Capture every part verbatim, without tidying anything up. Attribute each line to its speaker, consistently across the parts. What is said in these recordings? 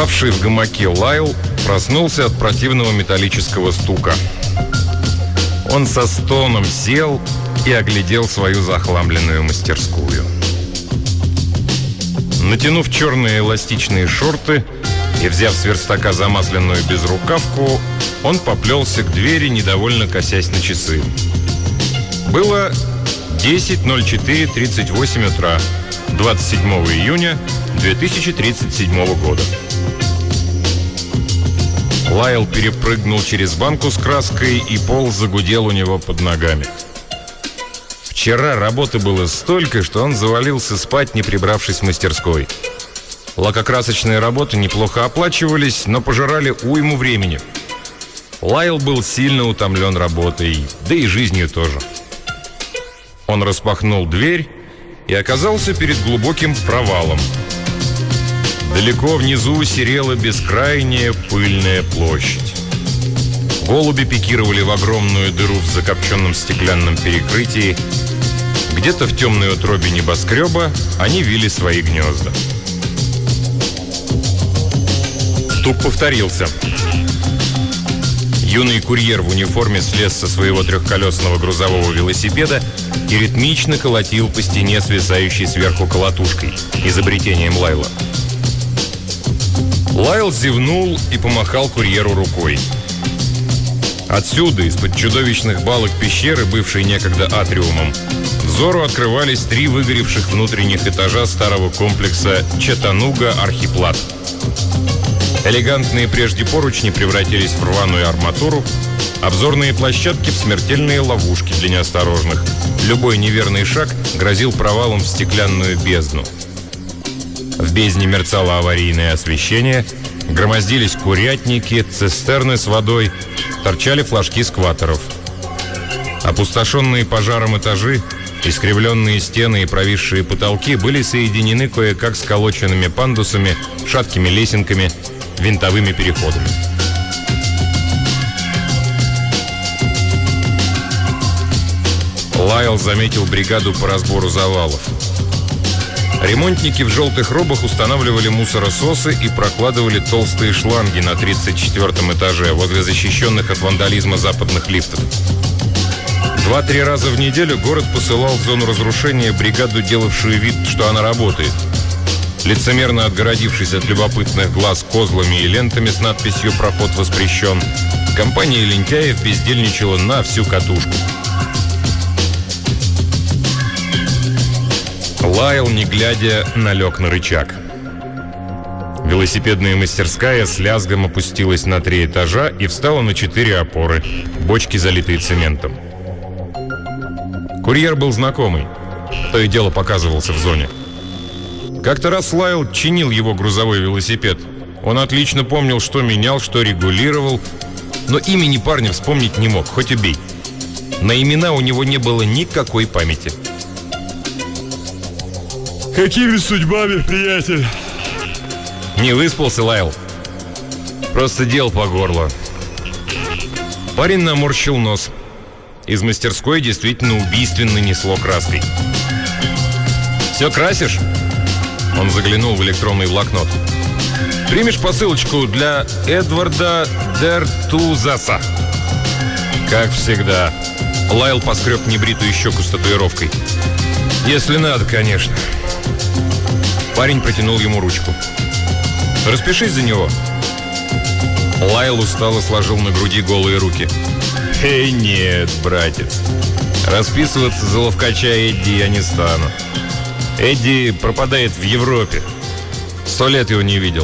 Speaker 1: Спавший в гамаке Лайл проснулся от противного металлического стука. Он со стоном сел и оглядел свою захламленную мастерскую. Натянув черные эластичные шорты и взяв с верстака замасленную безрукавку, он поплелся к двери, недовольно косясь на часы. Было десять ноль четыре тридцать восемь утра, двадцать седьмого июня две тысячи тридцать седьмого года. Лайл перепрыгнул через банку с краской, и пол загудел у него под ногами. Вчера работы было столько, что он завалился спать, не прибравшись в мастерской. Лакокрасочные работы неплохо оплачивались, но пожирали уйму времени. Лайл был сильно утомлен работой, да и жизнью тоже. Он распахнул дверь и оказался перед глубоким провалом. Далеко внизу серела бескрайняя пыльная площадь. Голуби пикировали в огромную дыру в закопченном стеклянном перекрытии. Где-то в темной утробе небоскреба они вили свои гнезда. Стук повторился. Юный курьер в униформе слез со своего трехколесного грузового велосипеда и ритмично колотил по стене, свисающей сверху колотушкой, изобретением Лайла. Лайл зевнул и помахал курьеру рукой. Отсюда, из-под чудовищных балок пещеры, бывшей некогда атриумом, взору открывались три выгоревших внутренних этажа старого комплекса Чаттануга-Архиплат. Элегантные прежде поручни превратились в рваную арматуру, обзорные площадки в смертельные ловушки для неосторожных. Любой неверный шаг грозил провалом в стеклянную бездну. В бездне мерцало аварийное освещение, громоздились курятники, цистерны с водой, торчали флажки скваттеров. Опустошенные пожаром этажи, искривленные стены и провисшие потолки были соединены кое-как сколоченными пандусами, шаткими лесенками, винтовыми переходами. Лайл заметил бригаду по разбору завалов. Ремонтники в желтых робах устанавливали мусорососы и прокладывали толстые шланги на тридцать четвёртом этаже возле защищенных от вандализма западных лифтов. Два-три раза в неделю город посылал в зону разрушения бригаду, делавшую вид, что она работает. Лицемерно отгородившись от любопытных глаз козлами и лентами с надписью «Проход воспрещен», компания лентяев бездельничала на всю катушку. Лайл, не глядя, налег на рычаг. Велосипедная мастерская с лязгом опустилась на три этажа и встала на четыре опоры, бочки, залитые цементом. Курьер был знакомый, то и дело показывался в зоне. Как-то раз Лайл чинил его грузовой велосипед. Он отлично помнил, что менял, что регулировал, но имени парня вспомнить не мог, хоть убей. На имена у него не было никакой памяти.
Speaker 2: Какими судьбами, приятель?
Speaker 1: Не выспался, Лайл. Просто дел по горло. Парень наморщил нос. Из мастерской действительно убийственно несло краской. «Все красишь?» Он заглянул в электронный блокнот. «Примешь посылочку для Эдварда Дертузаса?» «Как всегда». Лайл поскреб небритую щеку с татуировкой. «Если надо, конечно». Парень протянул ему ручку. «Распишись за него». Лайл устало сложил на груди голые руки. «Эй, нет, братец. Расписываться за ловкача Эдди я не стану. Эдди пропадает в Европе. Сто лет его не видел».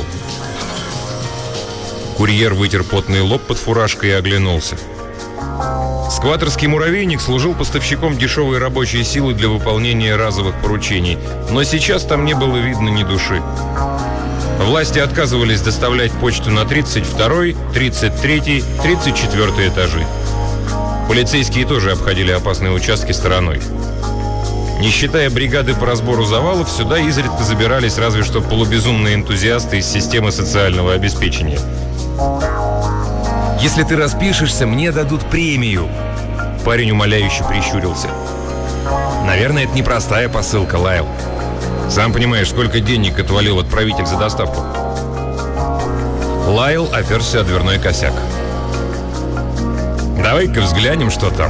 Speaker 1: Курьер вытер потный лоб под фуражкой и оглянулся. Скваттерский муравейник служил поставщиком дешевой рабочей силы для выполнения разовых поручений, но сейчас там не было видно ни души. Власти отказывались доставлять почту на тридцать второй, тридцать третий, тридцать четвёртый этажи. Полицейские тоже обходили опасные участки стороной. Не считая бригады по разбору завалов, сюда изредка забирались разве что полубезумные энтузиасты из системы социального обеспечения. «Если ты распишешься, мне дадут премию». Парень умоляюще прищурился. «Наверное, это непростая посылка, Лайл. Сам понимаешь, сколько денег отвалил отправитель за доставку». Лайл оперся о дверной косяк. «Давай-ка взглянем, что там».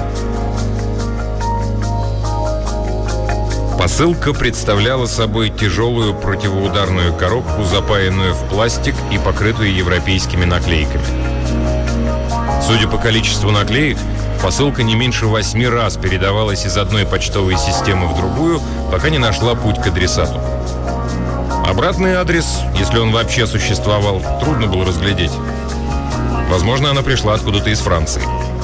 Speaker 1: Посылка представляла собой тяжелую противоударную коробку, запаянную в пластик и покрытую европейскими наклейками. Судя по количеству наклеек, посылка не меньше восьми раз передавалась из одной почтовой системы в другую, пока не нашла путь к адресату. Обратный адрес, если он вообще существовал, трудно было разглядеть. Возможно, она пришла откуда-то из Франции.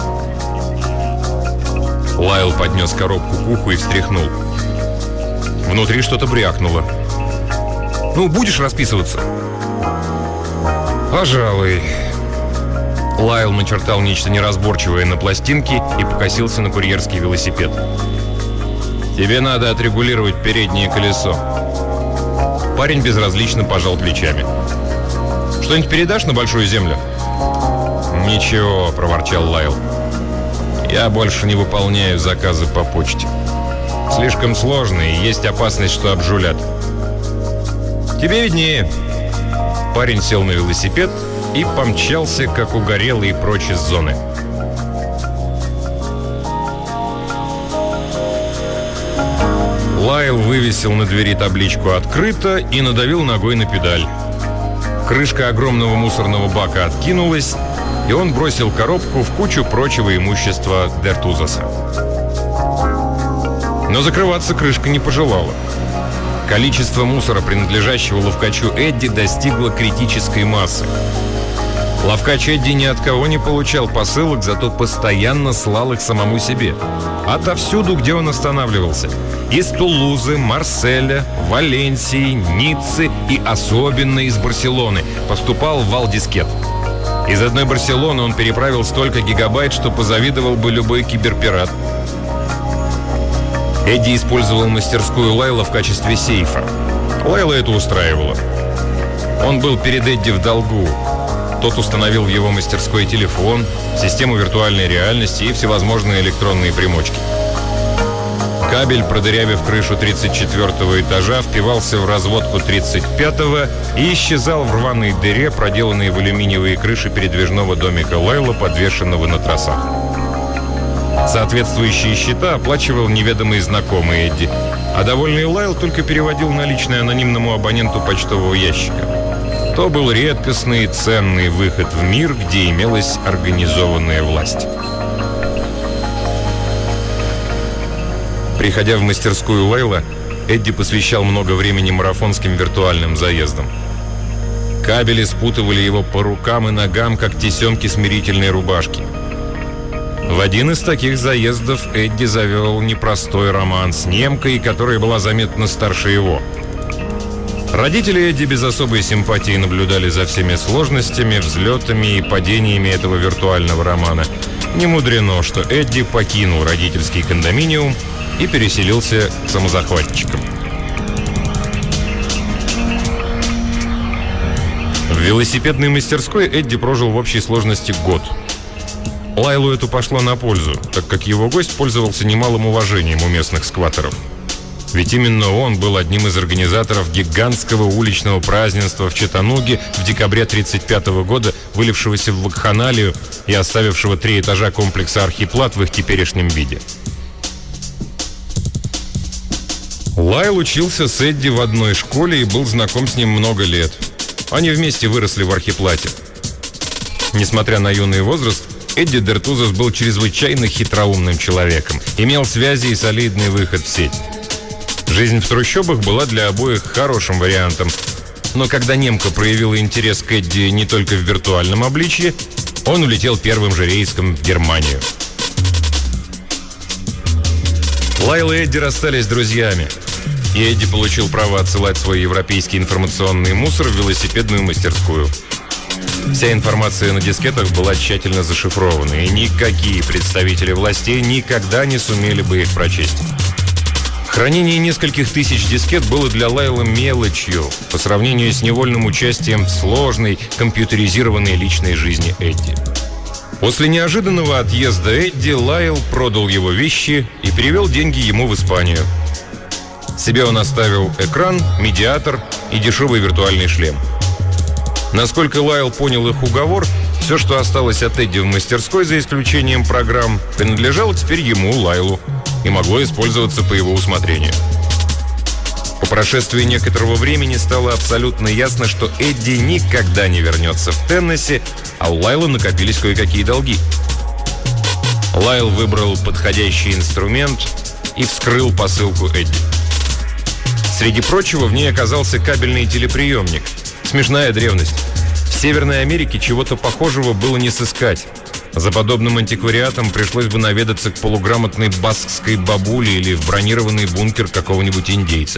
Speaker 1: Лайл поднес коробку к уху и встряхнул. Внутри что-то брякнуло. «Ну, будешь расписываться?» «Пожалуй». Лайл начертал нечто неразборчивое на пластинке и покосился на курьерский велосипед. «Тебе надо отрегулировать переднее колесо». Парень безразлично пожал плечами. «Что-нибудь передашь на Большую Землю?» «Ничего», — проворчал Лайл. «Я больше не выполняю заказы по почте. Слишком сложно, и есть опасность, что обжулят». «Тебе виднее». Парень сел на велосипед и помчался, как угорелый, прочь из зоны. Лайл вывесил на двери табличку «Открыто» и надавил ногой на педаль. Крышка огромного мусорного бака откинулась, и он бросил коробку в кучу прочего имущества Дертузаса. Но закрываться крышка не пожелала. Количество мусора, принадлежащего ловкачу Эдди, достигло критической массы. Ловкач Эдди ни от кого не получал посылок, зато постоянно слал их самому себе. Отовсюду, где он останавливался. Из Тулузы, Марселя, Валенсии, Ниццы и особенно из Барселоны поступал вал дискет. Из одной Барселоны он переправил столько гигабайт, что позавидовал бы любой киберпират. Эдди использовал мастерскую Лайла в качестве сейфа. Лайла это устраивало. Он был перед Эдди в долгу. Тот установил в его мастерской телефон, систему виртуальной реальности и всевозможные электронные примочки. Кабель, продырявив крышу тридцать четвёртого этажа, впивался в разводку тридцать пятого и исчезал в рваной дыре, проделанной в алюминиевые крыши передвижного домика Лайла, подвешенного на тросах. Соответствующие счета оплачивал неведомый знакомый Эдди, а довольный Лайл только переводил наличные анонимному абоненту почтового ящика. То был редкостный и ценный выход в мир, где имелась организованная власть. Приходя в мастерскую Лайла, Эдди посвящал много времени марафонским виртуальным заездам. Кабели спутывали его по рукам и ногам, как тесемки смирительной рубашки. В один из таких заездов Эдди завел непростой роман с немкой, которая была заметно старше его. Родители Эдди без особой симпатии наблюдали за всеми сложностями, взлетами и падениями этого виртуального романа. Не мудрено, что Эдди покинул родительский кондоминиум и переселился к самозахватчикам. В велосипедной мастерской Эдди прожил в общей сложности год. Лайлу это пошло на пользу, так как его гость пользовался немалым уважением у местных скваттеров. Ведь именно он был одним из организаторов гигантского уличного празднества в Чаттануге в декабре тридцать пятого года, вылившегося в вакханалию и оставившего три этажа комплекса «Архиплат» в их теперешнем виде. Лайл учился с Эдди в одной школе и был знаком с ним много лет. Они вместе выросли в Архиплате. Несмотря на юный возраст, Эдди Дертузас был чрезвычайно хитроумным человеком, имел связи и солидный выход в сеть. Жизнь в трущобах была для обоих хорошим вариантом, но когда немка проявила интерес к Эдди не только в виртуальном обличье, он улетел первым же рейсом в Германию. Лайл и Эдди расстались друзьями, и Эдди получил право отсылать свой европейский информационный мусор в велосипедную мастерскую. Вся информация на дискетах была тщательно зашифрована, и никакие представители властей никогда не сумели бы их прочесть. Хранение нескольких тысяч дискет было для Лайла мелочью по сравнению с невольным участием в сложной, компьютеризированной личной жизни Эдди. После неожиданного отъезда Эдди Лайл продал его вещи и перевел деньги ему в Испанию. Себе он оставил экран, медиатор и дешевый виртуальный шлем. Насколько Лайл понял их уговор, все, что осталось от Эдди в мастерской, за исключением программ, принадлежало теперь ему, Лайлу, и могло использоваться по его усмотрению. По прошествии некоторого времени стало абсолютно ясно, что Эдди никогда не вернется в Теннесси, а у Лайла накопились кое-какие долги. Лайл выбрал подходящий инструмент и вскрыл посылку Эдди. Среди прочего, в ней оказался кабельный телеприемник. Смешная древность. В Северной Америке чего-то похожего было не сыскать. За подобным антиквариатом пришлось бы наведаться к полуграмотной баскской бабуле или в бронированный бункер какого-нибудь индейца.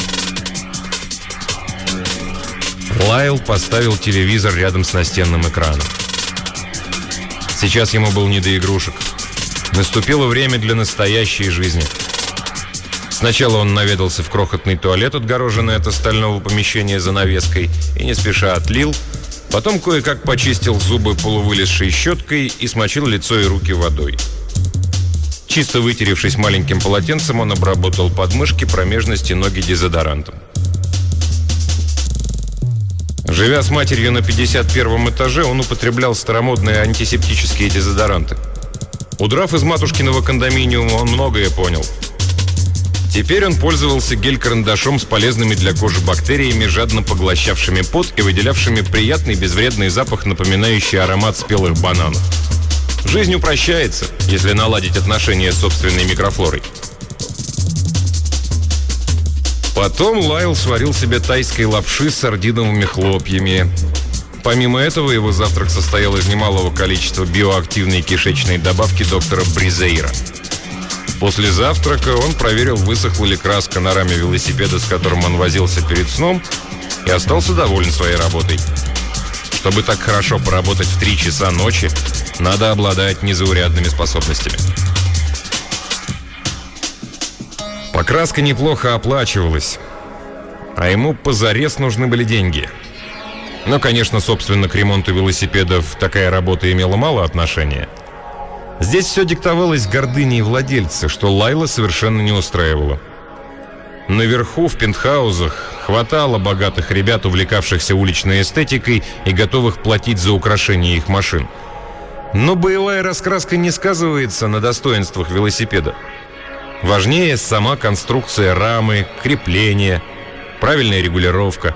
Speaker 1: Лайл поставил телевизор рядом с настенным экраном. Сейчас ему было не до игрушек. Наступило время для настоящей жизни. Сначала он наведался в крохотный туалет, отгороженный от остального помещения занавеской, и не спеша отлил. Потом кое-как почистил зубы полувылезшей щеткой и смочил лицо и руки водой. Чисто вытеревшись маленьким полотенцем, он обработал подмышки, промежности, ноги дезодорантом. Живя с матерью на пятьдесят первом этаже, он употреблял старомодные антисептические дезодоранты. Удрав из матушкиного кондоминиума, он многое понял. Теперь он пользовался гель-карандашом с полезными для кожи бактериями, жадно поглощавшими пот и выделявшими приятный безвредный запах, напоминающий аромат спелых бананов. Жизнь упрощается, если наладить отношения с собственной микрофлорой. Потом Лайл сварил себе тайской лапши с сардиновыми хлопьями. Помимо этого, его завтрак состоял из немалого количества биоактивной кишечной добавки доктора Бризейра. После завтрака он проверил, высохла ли краска на раме велосипеда, с которым он возился перед сном, и остался доволен своей работой. Чтобы так хорошо поработать в три часа ночи, надо обладать незаурядными способностями. Покраска неплохо оплачивалась, а ему позарез нужны были деньги. Но, конечно, собственно, к ремонту велосипедов такая работа имела мало отношения. Здесь все диктовалось гордыней владельца, что Лайла совершенно не устраивало. Наверху, в пентхаузах, хватало богатых ребят, увлекавшихся уличной эстетикой и готовых платить за украшение их машин. Но боевая раскраска не сказывается на достоинствах велосипеда. Важнее сама конструкция рамы, крепление, правильная регулировка.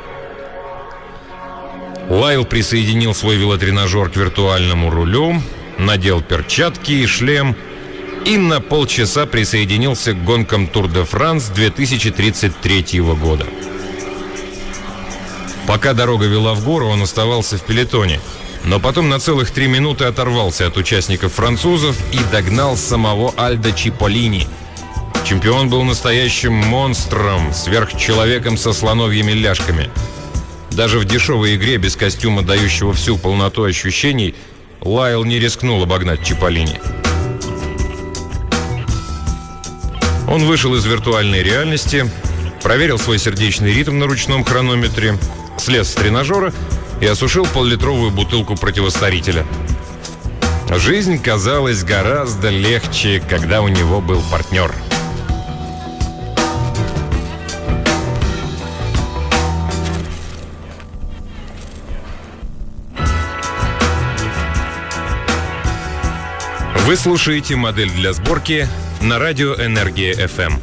Speaker 1: Лайл присоединил свой велотренажер к виртуальному рулю, надел перчатки и шлем и на полчаса присоединился к гонкам Тур-де-Франс две тысячи тридцать третьего года. Пока дорога вела в гору, он оставался в пелотоне, но потом на целых три минуты оторвался от участников французов и догнал самого Альдо Чиполлини. Чемпион был настоящим монстром, сверхчеловеком со слоновьими ляжками. Даже в дешевой игре без костюма, дающего всю полноту ощущений, Лайл не рискнул обогнать Чиполлини. Он вышел из виртуальной реальности, проверил свой сердечный ритм на ручном хронометре, слез с тренажера и осушил поллитровую бутылку противостарителя. Жизнь казалась гораздо легче, когда у него был партнер. Вы слушаете «Модель для сборки» на радио «Энергия эф эм».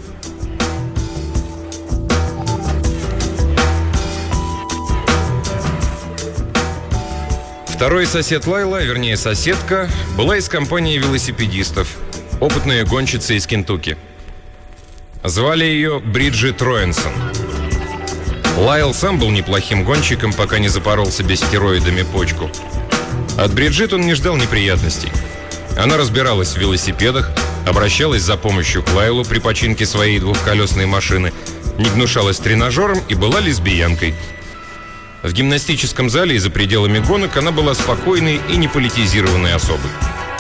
Speaker 1: Второй сосед Лайла, вернее соседка, была из компании велосипедистов, опытная гонщица из Кентукки. Звали ее Бриджит Роэнсон. Лайл сам был неплохим гонщиком, пока не запорол себе стероидами почку. От Бриджит он не ждал неприятностей. Она разбиралась в велосипедах, обращалась за помощью к Лайлу при починке своей двухколесной машины, не гнушалась тренажером и была лесбиянкой. В гимнастическом зале и за пределами гонок она была спокойной и неполитизированной особой.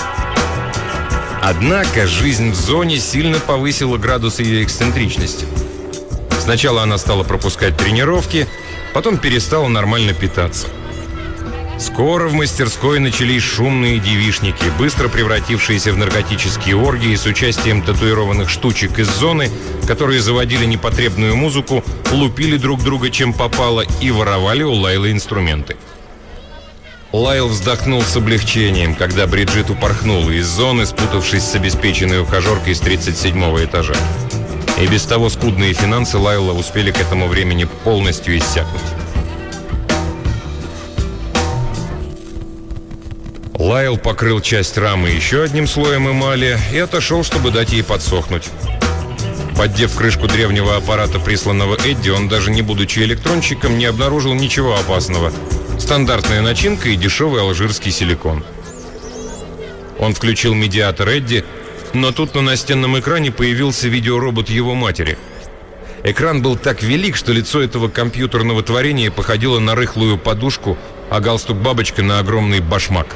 Speaker 1: Однако жизнь в зоне сильно повысила градус ее эксцентричности. Сначала она стала пропускать тренировки, потом перестала нормально питаться. Скоро в мастерской начались шумные девичники, быстро превратившиеся в наркотические оргии с участием татуированных штучек из зоны, которые заводили непотребную музыку, лупили друг друга чем попало и воровали у Лайлы инструменты. Лайл вздохнул с облегчением, когда Бриджит упорхнула из зоны, спутавшись с обеспеченной ухажеркой с тридцать седьмого этажа. И без того скудные финансы Лайла успели к этому времени полностью иссякнуть. Лайл покрыл часть рамы еще одним слоем эмали и отошел, чтобы дать ей подсохнуть. Поддев крышку древнего аппарата, присланного Эдди, он, даже не будучи электронщиком, не обнаружил ничего опасного. Стандартная начинка и дешевый алжирский силикон. Он включил медиатор Эдди, но тут на настенном экране появился видеоробот его матери. Экран был так велик, что лицо этого компьютерного творения походило на рыхлую подушку, а галстук-бабочка на огромный башмак.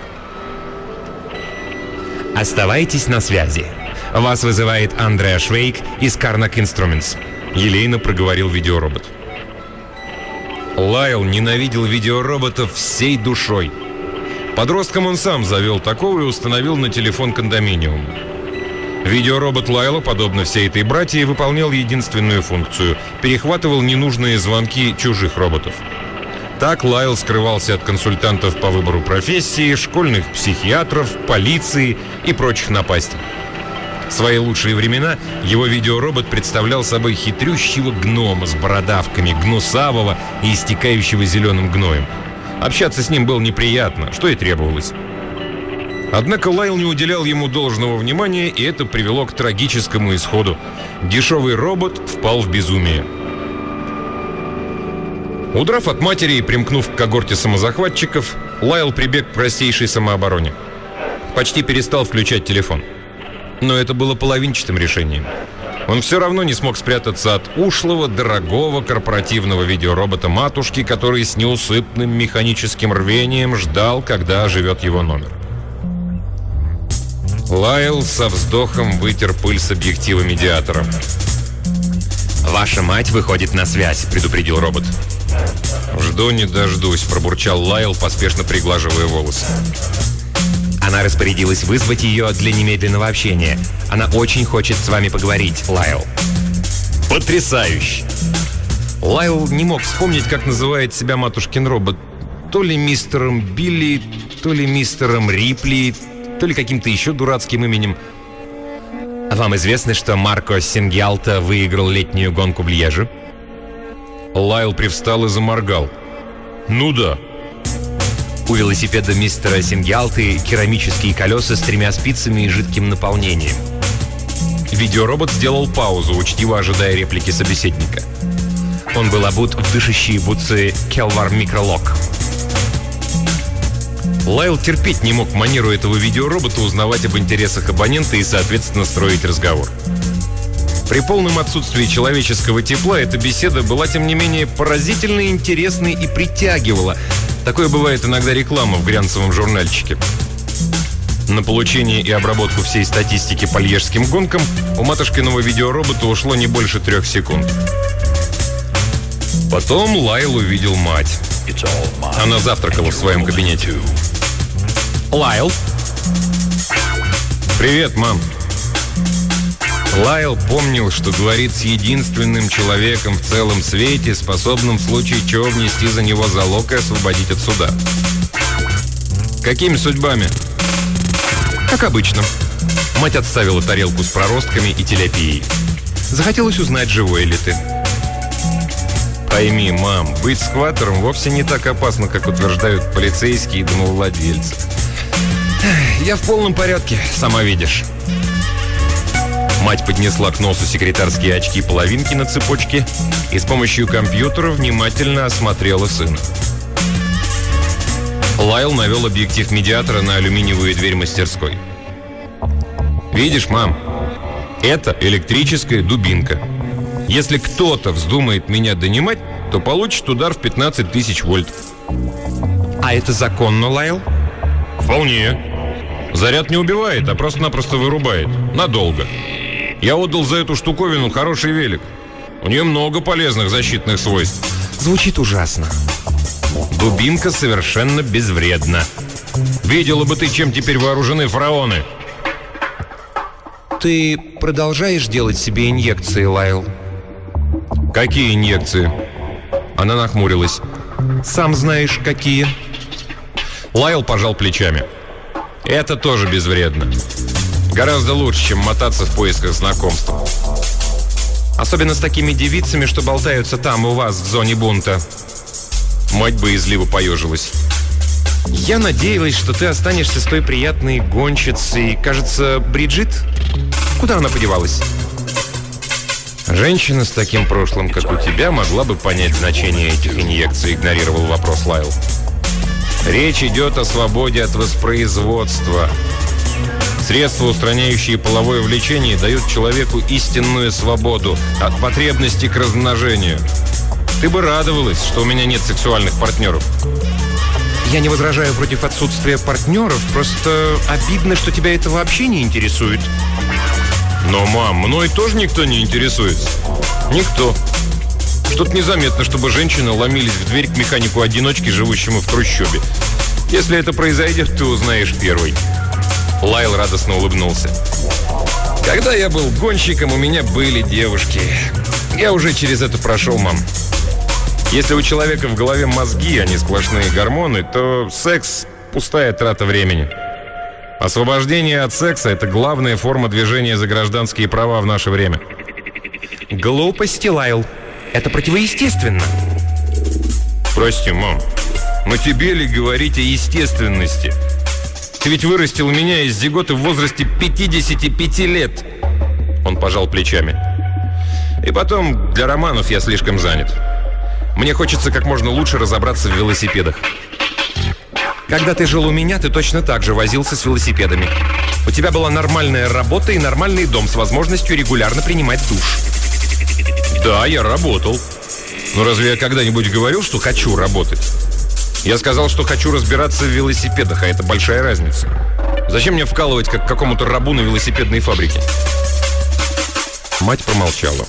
Speaker 3: Оставайтесь на связи. Вас вызывает Андреа Швейк из Карнак Инструментс.
Speaker 1: Елейно проговорил видеоробот. Лайл ненавидел видеороботов всей душой. Подростком он сам завел такого и установил на телефон кондоминиум. Видеоробот Лайла, подобно всей этой братье, выполнял единственную функцию – перехватывал ненужные звонки чужих роботов. Так Лайл скрывался от консультантов по выбору профессии, школьных психиатров, полиции и прочих напастей. В свои лучшие времена его видеоробот представлял собой хитрющего гнома с бородавками, гнусавого и истекающего зеленым гноем. Общаться с ним было неприятно, что и требовалось. Однако Лайл не уделял ему должного внимания, и это привело к трагическому исходу. Дешевый робот впал в безумие. Удрав от матери и примкнув к когорте самозахватчиков, Лайл прибег к простейшей самообороне. Почти перестал включать телефон. Но это было половинчатым решением. Он все равно не смог спрятаться от ушлого, дорогого корпоративного видеоробота матушки, который с неусыпным механическим рвением ждал, когда оживет его номер. Лайл со вздохом вытер пыль с объектива медиатора.
Speaker 3: «Ваша мать выходит на связь», — предупредил робот.
Speaker 1: «Жду не дождусь», — пробурчал Лайл, поспешно приглаживая волосы.
Speaker 3: Она распорядилась вызвать ее для немедленного общения. Она очень хочет с вами поговорить, Лайл.
Speaker 1: Потрясающе! Лайл не мог вспомнить, как называет себя матушкин робот. То ли мистером Билли, то ли мистером Рипли, то ли каким-то еще дурацким именем.
Speaker 3: Вам известно, что Марко Сингьялта выиграл летнюю гонку в Льеже?
Speaker 1: Лайл привстал и заморгал. Ну да.
Speaker 3: У велосипеда мистера Сингьялты керамические колеса с тремя спицами и жидким наполнением.
Speaker 1: Видеоробот сделал паузу, учтиво ожидая реплики собеседника.
Speaker 3: Он был обут в дышащие бутсы Келвар Микролок.
Speaker 1: Лайл терпеть не мог манеру этого видеоробота узнавать об интересах абонента и, соответственно, строить разговор. При полном отсутствии человеческого тепла эта беседа была, тем не менее, поразительно интересной и притягивала. Такое бывает иногда реклама в глянцевом журнальчике. На получение и обработку всей статистики по льежским гонкам у матушкиного видеоробота ушло не больше трех секунд. Потом Лайл увидел мать. Она завтракала в своем кабинете.
Speaker 3: Лайл?
Speaker 1: Привет, мам. Лайл помнил, что говорит с единственным человеком в целом свете, способным в случае чего внести за него залог и освободить от суда. Какими судьбами? Как обычно. Мать отставила тарелку с проростками и тиляпией. Захотелось узнать, живой ли ты. Пойми, мам, быть скваттером вовсе не так опасно, как утверждают полицейские и домовладельцы. Я в полном порядке, сама видишь. Мать поднесла к носу секретарские очки-половинки на цепочке и с помощью компьютера внимательно осмотрела сына. Лайл навел объектив медиатора на алюминиевую дверь мастерской. «Видишь, мам, это электрическая дубинка. Если кто-то вздумает меня донимать, то получит удар в пятнадцать тысяч вольт».
Speaker 3: А это законно, Лайл?
Speaker 1: «Вполне. Заряд не убивает, а просто-напросто вырубает. Надолго. Я отдал за эту штуковину хороший велик. У нее много полезных защитных свойств».
Speaker 3: Звучит ужасно.
Speaker 1: Дубинка совершенно безвредна. Видела бы ты, чем теперь вооружены фараоны.
Speaker 3: Ты продолжаешь делать себе инъекции, Лайл?
Speaker 1: Какие инъекции? Она нахмурилась.
Speaker 3: Сам знаешь, какие.
Speaker 1: Лайл пожал плечами. Это тоже безвредно. Гораздо лучше, чем мотаться в поисках знакомства.
Speaker 3: Особенно с такими девицами, что болтаются там у вас в зоне бунта.
Speaker 1: Мать боязливо поежилась.
Speaker 3: Я надеялась, что ты останешься с той приятной гонщицей, кажется, Бриджит? Куда она подевалась?
Speaker 1: Женщина с таким прошлым, как у тебя, могла бы понять значение этих инъекций, игнорировал вопрос Лайл. Речь идет о свободе от воспроизводства. Средства, устраняющие половое влечение, дают человеку истинную свободу от потребности к размножению. Ты бы радовалась, что у меня нет сексуальных партнеров.
Speaker 3: Я не возражаю против отсутствия партнеров, просто обидно, что тебя это вообще не интересует.
Speaker 1: Но, мам, мной тоже никто не интересуется. Никто. Что-то незаметно, чтобы женщины ломились в дверь к механику-одиночке, живущему в трущобе. Если это произойдет, ты узнаешь первый. Лайл радостно улыбнулся. Когда я был гонщиком, у меня были девушки. Я уже через это прошел, мам. Если у человека в голове мозги, а не сплошные гормоны, то секс – пустая трата времени. Освобождение от секса – это главная форма движения за гражданские права в наше время.
Speaker 3: Глупости, Лайл. Это противоестественно.
Speaker 1: Прости, мам, но тебе ли говорить о естественности? Ты ведь вырастил меня из зиготы в возрасте пятидесяти пяти лет. Он пожал плечами. И потом, для романов я слишком занят. Мне хочется как можно лучше разобраться в велосипедах.
Speaker 3: Когда ты жил у меня, ты точно так же возился с велосипедами. У тебя была нормальная работа и нормальный дом с возможностью регулярно принимать душ.
Speaker 1: Да, я работал. Но разве я когда-нибудь говорил, что хочу работать? Я сказал, что хочу разбираться в велосипедах, а это большая разница. Зачем мне вкалывать, как какому-то рабу на велосипедной фабрике? Мать промолчала.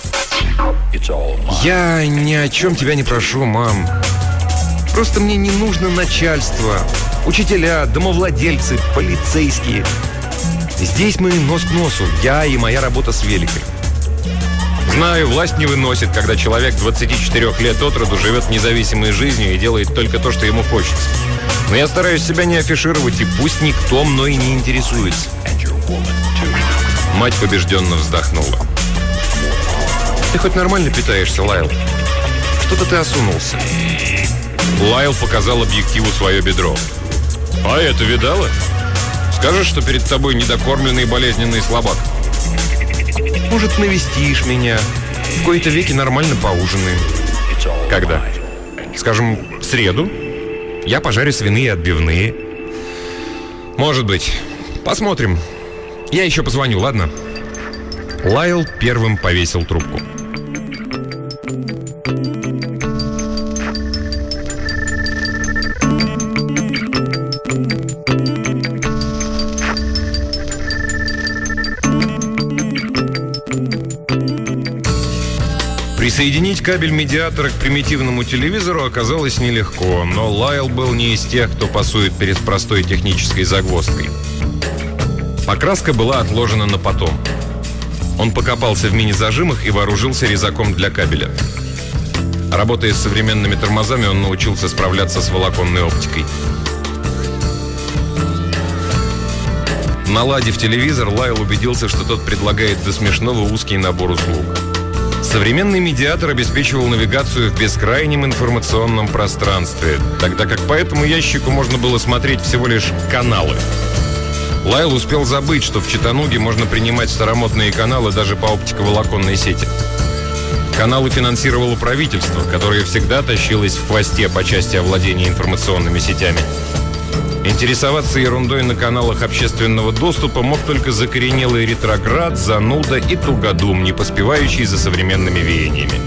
Speaker 3: Я ни о чем тебя не прошу, мам. Просто мне не нужно начальство, учителя, домовладельцы, полицейские. Здесь мы нос к носу, я и моя работа с великой.
Speaker 1: Знаю, власть не выносит, когда человек двадцати четырёх лет от роду живет независимой жизнью и делает только то, что ему хочется. Но я стараюсь себя не афишировать, и пусть никто мной не интересуется. Мать побежденно вздохнула.
Speaker 3: Ты хоть нормально питаешься, Лайл? Что-то ты осунулся.
Speaker 1: Лайл показал объективу свое бедро. А это видала? Скажешь, что перед тобой недокормленный и болезненный слабак?
Speaker 3: Может, навестишь меня? В кои-то веки нормально поужинаем.
Speaker 1: Когда?
Speaker 3: Скажем, в среду? Я пожарю свиные отбивные.
Speaker 1: Может быть.
Speaker 3: Посмотрим. Я еще позвоню, ладно?
Speaker 1: Лайл первым повесил трубку. Присоединить кабель медиатора к примитивному телевизору оказалось нелегко, но Лайл был не из тех, кто пасует перед простой технической загвоздкой. Покраска была отложена на потом. Он покопался в мини-зажимах и вооружился резаком для кабеля. Работая с современными тормозами, он научился справляться с волоконной оптикой. Наладив телевизор, Лайл убедился, что тот предлагает до смешного узкий набор услуг. Современный медиатор обеспечивал навигацию в бескрайнем информационном пространстве, тогда как по этому ящику можно было смотреть всего лишь каналы. Лайл успел забыть, что в Чаттануге можно принимать старомодные каналы даже по оптиковолоконной сети. Каналы финансировало правительство, которое всегда тащилось в хвосте по части овладения информационными сетями. Интересоваться ерундой на каналах общественного доступа мог только закоренелый ретроград, зануда и тугодум, не поспевающий за современными веяниями.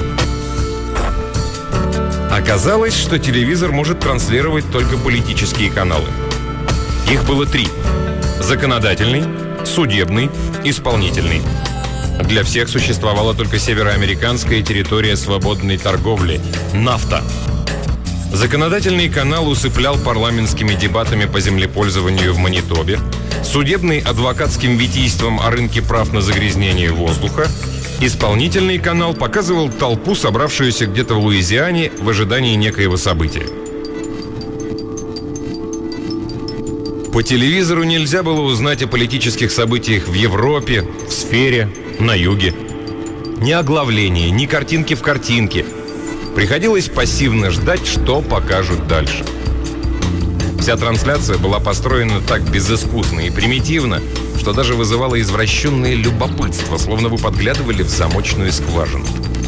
Speaker 1: Оказалось, что телевизор может транслировать только политические каналы. Их было три: законодательный, судебный, исполнительный. Для всех существовала только североамериканская территория свободной торговли – нафта. Законодательный канал усыплял парламентскими дебатами по землепользованию в Манитобе, судебный – адвокатским витийством о рынке прав на загрязнение воздуха, исполнительный канал показывал толпу, собравшуюся где-то в Луизиане в ожидании некоего события. По телевизору нельзя было узнать о политических событиях в Европе, в сфере, на юге. Ни оглавления, ни картинки в картинке. Приходилось пассивно ждать, что покажут дальше. Вся трансляция была построена так безыскусно и примитивно, что даже вызывало извращенное любопытство, словно вы подглядывали в замочную скважину.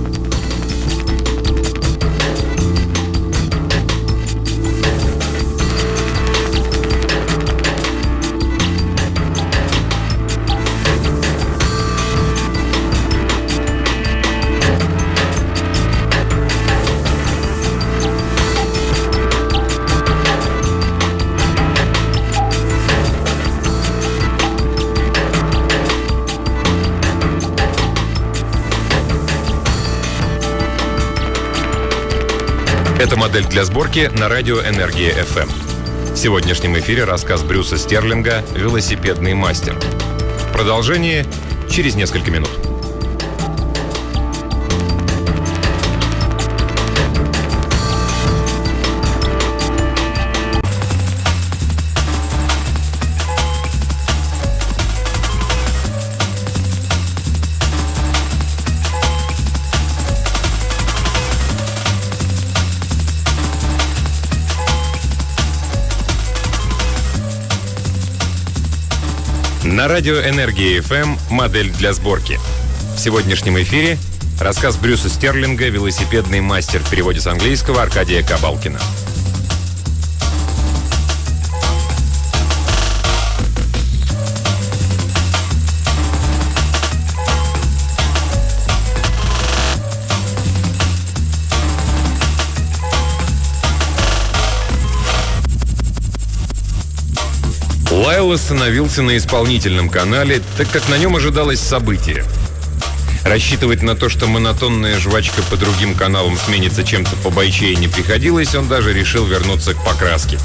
Speaker 1: Это модель для сборки на радио «Энергия эф эм». В сегодняшнем эфире рассказ Брюса Стерлинга «Велосипедный мастер». Продолжение через несколько минут. На радио «Энергия эф эм» модель для сборки. В сегодняшнем эфире рассказ Брюса Стерлинга «Велосипедный мастер» в переводе с английского Аркадия Кабалкина. Лайл остановился на исполнительном канале, так как на нем ожидалось событие. Рассчитывать на то, что монотонная жвачка по другим каналам сменится чем-то побойчее, не приходилось, он даже решил вернуться к покраске.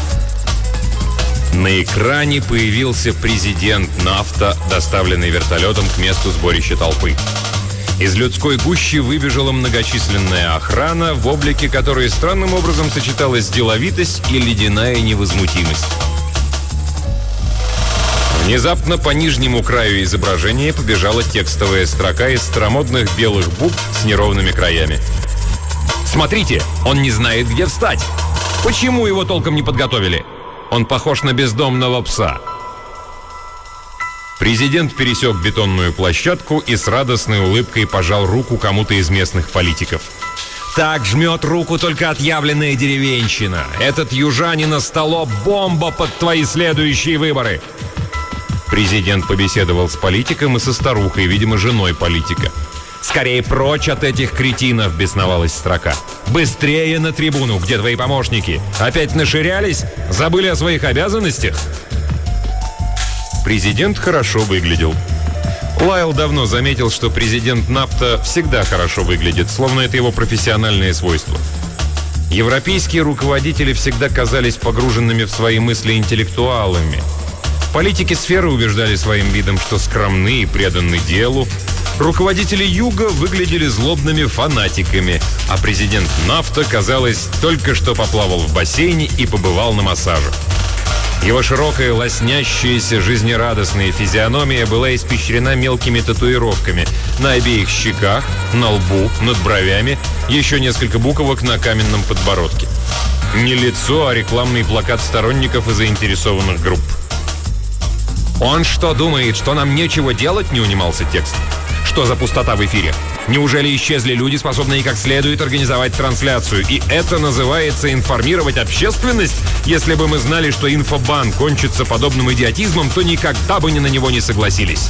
Speaker 1: На экране появился президент «Нафта», доставленный вертолетом к месту сборища толпы. Из людской гущи выбежала многочисленная охрана, в облике которой странным образом сочеталась деловитость и ледяная невозмутимость. Внезапно по нижнему краю изображения побежала текстовая строка из старомодных белых букв с неровными краями. «Смотрите, он не знает, где встать. Почему его толком не подготовили? Он похож на бездомного пса». Президент пересек бетонную площадку и с радостной улыбкой пожал руку кому-то из местных политиков. «Так жмет руку только отъявленная деревенщина. Этот южанин остолоп — бомба под твои следующие выборы». Президент побеседовал с политиком и со старухой, видимо, женой политика. «Скорее прочь от этих кретинов!» — бесновалась строка. «Быстрее на трибуну! Где твои помощники? Опять наширялись? Забыли о своих обязанностях?» Президент хорошо выглядел. Лайл давно заметил, что президент «Нафта» всегда хорошо выглядит, словно это его профессиональное свойство. Европейские руководители всегда казались погруженными в свои мысли интеллектуалами. Политики сферы убеждали своим видом, что скромны и преданы делу. Руководители Юга выглядели злобными фанатиками, а президент «Нафта», казалось, только что поплавал в бассейне и побывал на массаже. Его широкая, лоснящаяся, жизнерадостная физиономия была испещрена мелкими татуировками на обеих щеках, на лбу, над бровями, еще несколько буквок на каменном подбородке. Не лицо, а рекламный плакат сторонников и заинтересованных групп. «Он что, думает, что нам нечего делать?» — не унимался текст. «Что за пустота в эфире? Неужели исчезли люди, способные как следует организовать трансляцию? И это называется информировать общественность? Если бы мы знали, что инфобан кончится подобным идиотизмом, то никогда бы ни на него не согласились».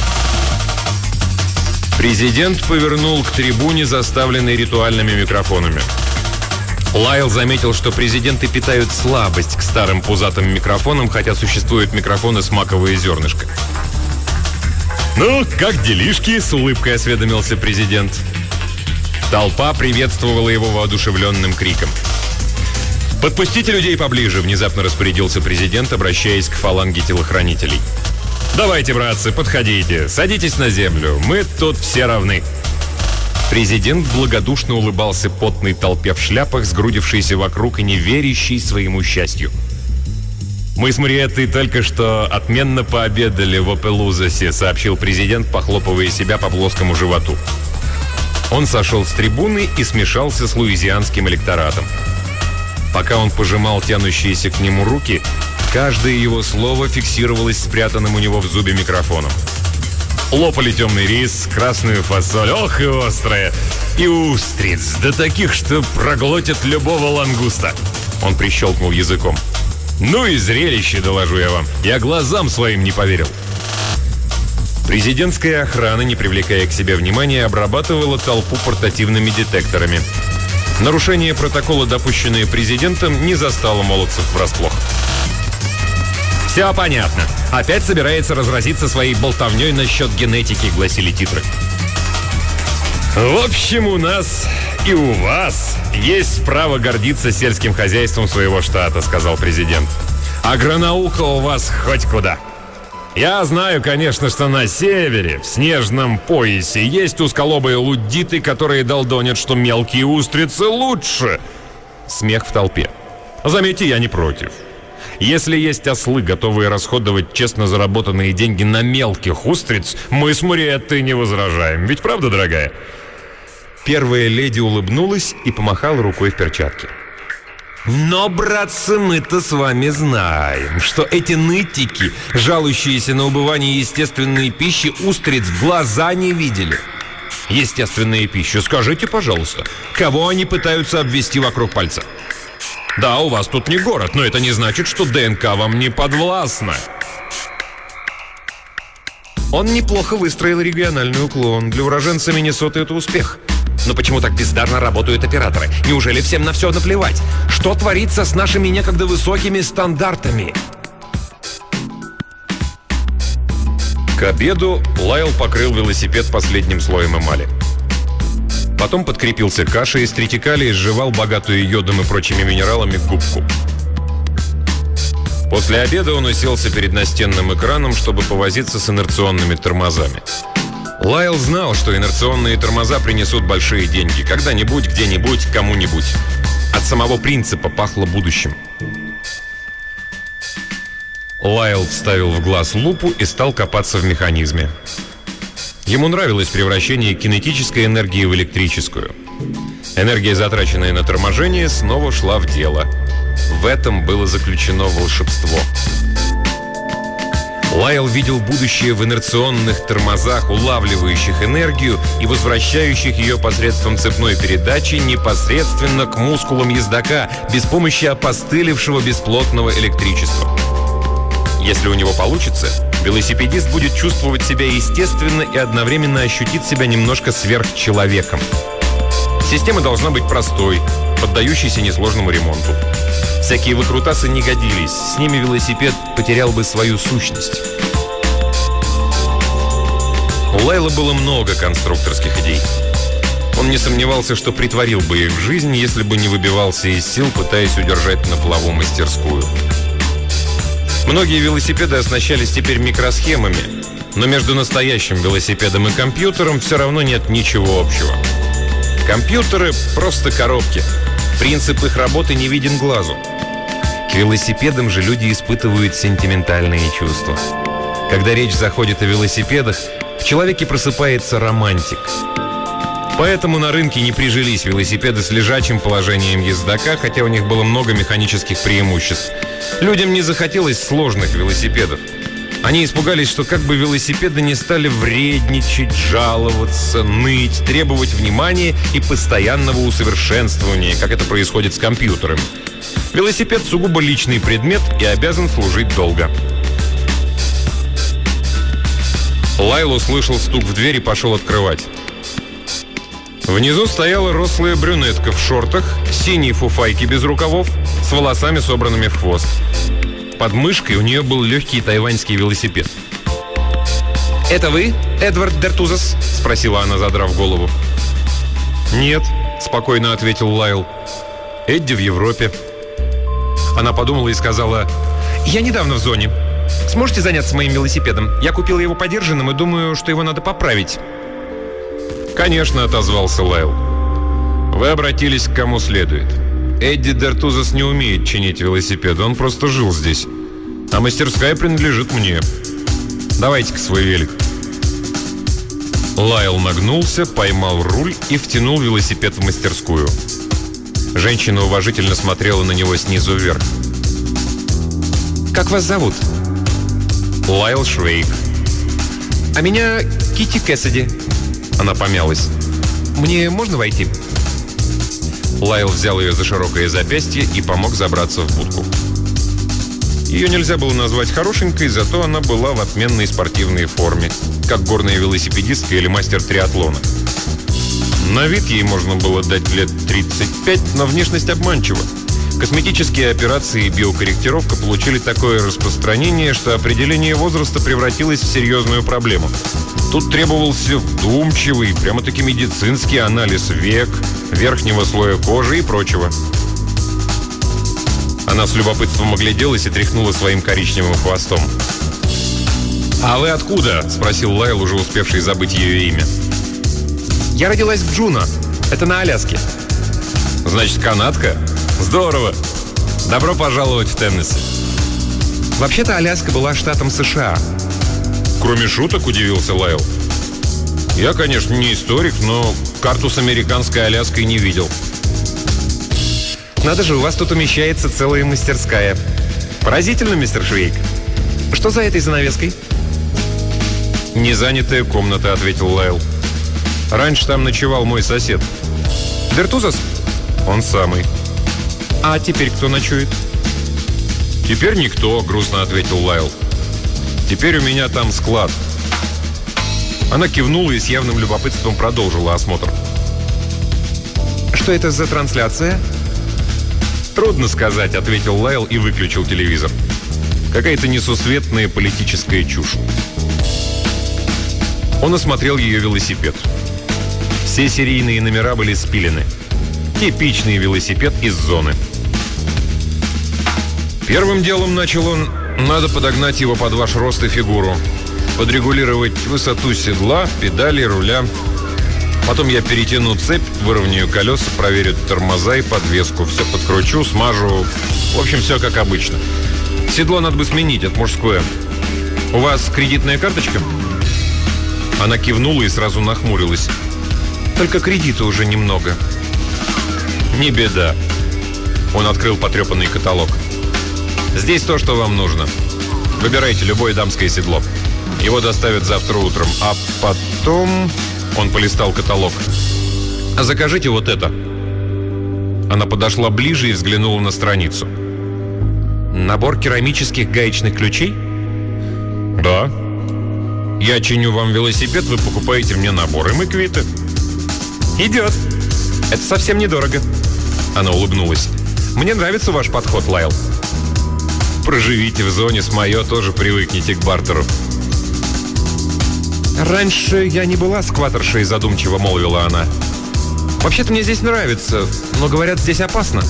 Speaker 1: Президент повернул к трибуне, заставленной ритуальными микрофонами. Лайл заметил, что президенты питают слабость к старым пузатым микрофонам, хотя существуют микрофоны с маковое зернышко. «Ну, как делишки?» — с улыбкой осведомился президент. Толпа приветствовала его воодушевленным криком. «Подпустите людей поближе», — внезапно распорядился президент, обращаясь к фаланге телохранителей. «Давайте, братцы, подходите, садитесь на землю, мы тут все равны». Президент благодушно улыбался потной толпе в шляпах, сгрудившейся вокруг и не верящей своему счастью. Мы с Мариеттой только что отменно пообедали в Опелузасе, сообщил президент, похлопывая себя по плоскому животу. Он сошел с трибуны и смешался с луизианским электоратом. Пока он пожимал тянущиеся к нему руки, каждое его слово фиксировалось спрятанным у него в зубе микрофоном. Лопали темный рис, красную фасоль, ох и острая, и устриц, да таких, что проглотят любого лангуста. Он прищелкнул языком. Ну и зрелище, доложу я вам. Я глазам своим не поверил. Президентская охрана, не привлекая к себе внимания, обрабатывала толпу портативными детекторами. Нарушение протокола, допущенное президентом, не застало молодцев врасплох. «Все понятно. Опять собирается разразиться своей болтовней насчет генетики», — гласили титры. «В общем, у нас и у вас есть право гордиться сельским хозяйством своего штата», — сказал президент. «Агронаука у вас хоть куда. Я знаю, конечно, что на севере, в снежном поясе, есть узколобые луддиты, которые долдонят, что мелкие устрицы лучше». Смех в толпе. Заметьте, я не против. Если есть ослы, готовые расходовать честно заработанные деньги на мелких устриц, мы с Мариеттой не возражаем. Ведь правда, дорогая? Первая леди улыбнулась и помахала рукой в перчатке. Но, братцы, мы-то с вами знаем, что эти нытики, жалующиеся на убывание естественной пищи, устриц в глаза не видели. Естественная пища, скажите, пожалуйста, кого они пытаются обвести вокруг пальца? Да, у вас тут не город, но это не значит, что ДНК вам не подвластна. Он неплохо выстроил региональный уклон. Для уроженца Миннесоты это успех. Но почему так бездарно работают операторы? Неужели всем на все наплевать? Что творится с нашими некогда высокими стандартами? К обеду Лайл покрыл велосипед последним слоем эмали. Потом подкрепился кашей из тритикали и сживал богатую йодом и прочими минералами губку. После обеда он уселся перед настенным экраном, чтобы повозиться с инерционными тормозами. Лайл знал, что инерционные тормоза принесут большие деньги. Когда-нибудь, где-нибудь, кому-нибудь. От самого принципа пахло будущим. Лайл вставил в глаз лупу и стал копаться в механизме. Ему нравилось превращение кинетической энергии в электрическую. Энергия, затраченная на торможение, снова шла в дело. В этом было заключено волшебство. Лайл видел будущее в инерционных тормозах, улавливающих энергию и возвращающих ее посредством цепной передачи непосредственно к мускулам ездока, без помощи опостылевшего бесплотного электричества. Если у него получится, велосипедист будет чувствовать себя естественно и одновременно ощутит себя немножко сверхчеловеком. Система должна быть простой, поддающейся несложному ремонту. Всякие выкрутасы не годились, с ними велосипед потерял бы свою сущность. У Лайла было много конструкторских идей. Он не сомневался, что притворил бы их в жизнь, если бы не выбивался из сил, пытаясь удержать на плаву мастерскую. Многие велосипеды оснащались теперь микросхемами, но между настоящим велосипедом и компьютером все равно нет ничего общего. Компьютеры – просто коробки. Принцип их работы не виден глазу. К велосипедам же люди испытывают сентиментальные чувства. Когда речь заходит о велосипедах, в человеке просыпается романтик. Поэтому на рынке не прижились велосипеды с лежачим положением ездока, хотя у них было много механических преимуществ. Людям не захотелось сложных велосипедов. Они испугались, что как бы велосипеды не стали вредничать, жаловаться, ныть, требовать внимания и постоянного усовершенствования, как это происходит с компьютером. Велосипед сугубо личный предмет и обязан служить долго. Лайл услышал стук в дверь и пошел открывать. Внизу стояла рослая брюнетка в шортах, синей фуфайке без рукавов, с волосами, собранными в хвост. Под мышкой у нее был легкий тайваньский велосипед. «Это вы, Эдвард Дертузас?» — спросила она, задрав голову. «Нет», — спокойно ответил Лайл. «Эдди в Европе». Она подумала и сказала: «Я недавно в зоне. Сможете заняться моим велосипедом? Я купила его подержанным и думаю, что его надо поправить». «Конечно», — отозвался Лайл. «Вы обратились к кому следует. Эдди Дертузас не умеет чинить велосипеды, он просто жил здесь. А мастерская принадлежит мне. Давайте-ка свой велик. Лайл нагнулся, поймал руль и втянул велосипед в мастерскую. Женщина уважительно смотрела на него снизу вверх.
Speaker 3: Как вас зовут?
Speaker 1: Лайл Швейк.
Speaker 3: А меня Кити Кэссиди.
Speaker 1: Она помялась.
Speaker 3: Мне можно войти?
Speaker 1: Лайл взял ее за широкое запястье и помог забраться в будку. Ее нельзя было назвать хорошенькой, зато она была в отменной спортивной форме, как горная велосипедистка или мастер триатлона. На вид ей можно было дать лет тридцать пять, но внешность обманчива. Косметические операции и биокорректировка получили такое распространение, что определение возраста превратилось в серьезную проблему. Тут требовался вдумчивый, прямо-таки медицинский анализ век, верхнего слоя кожи и прочего. Она с любопытством огляделась и тряхнула своим коричневым хвостом. «А вы откуда?» – спросил Лайл, уже успевший забыть ее имя.
Speaker 3: Я родилась в Джуно. Это на Аляске.
Speaker 1: «Значит, канадка? Здорово! Добро пожаловать в Теннесси!»
Speaker 3: Вообще-то Аляска была штатом США.
Speaker 1: Кроме шуток, удивился Лайл. Я, конечно, не историк, но карту с американской Аляской не видел.
Speaker 3: Надо же, у вас тут умещается целая мастерская. Поразительно, мистер Швейк. Что за этой занавеской?
Speaker 1: «Незанятая комната», — ответил Лайл. «Раньше там ночевал мой сосед».
Speaker 3: Бертузас?
Speaker 1: «Он самый».
Speaker 3: А теперь кто ночует?»
Speaker 1: «Теперь никто», — грустно ответил Лайл. «Теперь у меня там склад». Она кивнула и с явным любопытством продолжила осмотр.
Speaker 3: Что это за трансляция?
Speaker 1: «Трудно сказать», — ответил Лайл и выключил телевизор. «Какая-то несусветная политическая чушь». Он осмотрел ее велосипед. Все серийные номера были спилены. Типичный велосипед из зоны. Первым делом, начал он, надо подогнать его под ваш рост и фигуру. Подрегулировать высоту седла, педали, руля. Потом я перетяну цепь, выровняю колеса, проверю тормоза и подвеску. Все подкручу, смажу. В общем, все как обычно. Седло надо бы сменить, это мужское. У вас кредитная карточка? Она кивнула и сразу нахмурилась.
Speaker 3: Только кредита уже немного.
Speaker 1: Не беда. Он открыл потрепанный каталог. Здесь то, что вам нужно. Выбирайте любое дамское седло. Его доставят завтра утром. А потом... Он полистал каталог. А закажите вот это. Она подошла ближе и взглянула на страницу.
Speaker 3: Набор керамических гаечных ключей?
Speaker 1: Да. Я чиню вам велосипед, вы покупаете мне набор, и мы квиты.
Speaker 3: Идет. Это совсем недорого.
Speaker 1: Она улыбнулась.
Speaker 3: Мне нравится ваш подход, Лайл.
Speaker 1: Проживите в зоне с моё, тоже привыкните к бартеру.
Speaker 3: Раньше я не была скваторшей, задумчиво молвила она. Вообще-то мне здесь нравится, но говорят, здесь опасно.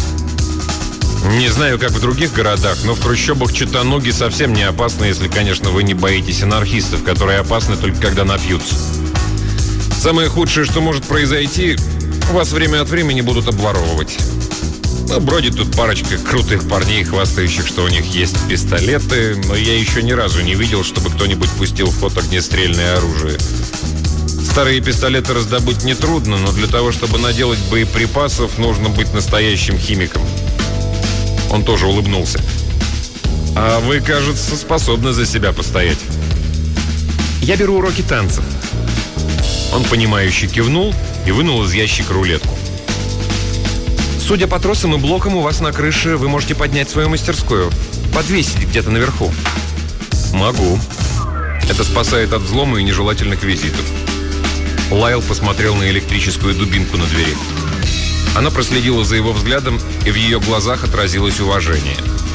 Speaker 1: Не знаю, как в других городах, но в трущобах Читтануги совсем не опасно, если, конечно, вы не боитесь анархистов, которые опасны только когда напьются. Самое худшее, что может произойти, вас время от времени будут обворовывать. Ну, бродит тут парочка крутых парней, хвастающих, что у них есть пистолеты, но я еще ни разу не видел, чтобы кто-нибудь пустил в ход огнестрельное оружие. Старые пистолеты раздобыть нетрудно, но для того, чтобы наделать боеприпасов, нужно быть настоящим химиком. Он тоже улыбнулся. А вы, кажется, способны за себя постоять.
Speaker 3: Я беру уроки танцев.
Speaker 1: Он понимающе кивнул и вынул из ящика рулетку.
Speaker 3: Судя по тросам и блокам, у вас на крыше вы можете поднять свою мастерскую. Подвесить где-то наверху.
Speaker 1: Могу. Это спасает от взлома и нежелательных визитов. Лайл посмотрел на электрическую дубинку на двери. Она проследила за его взглядом, и в ее глазах отразилось уважение.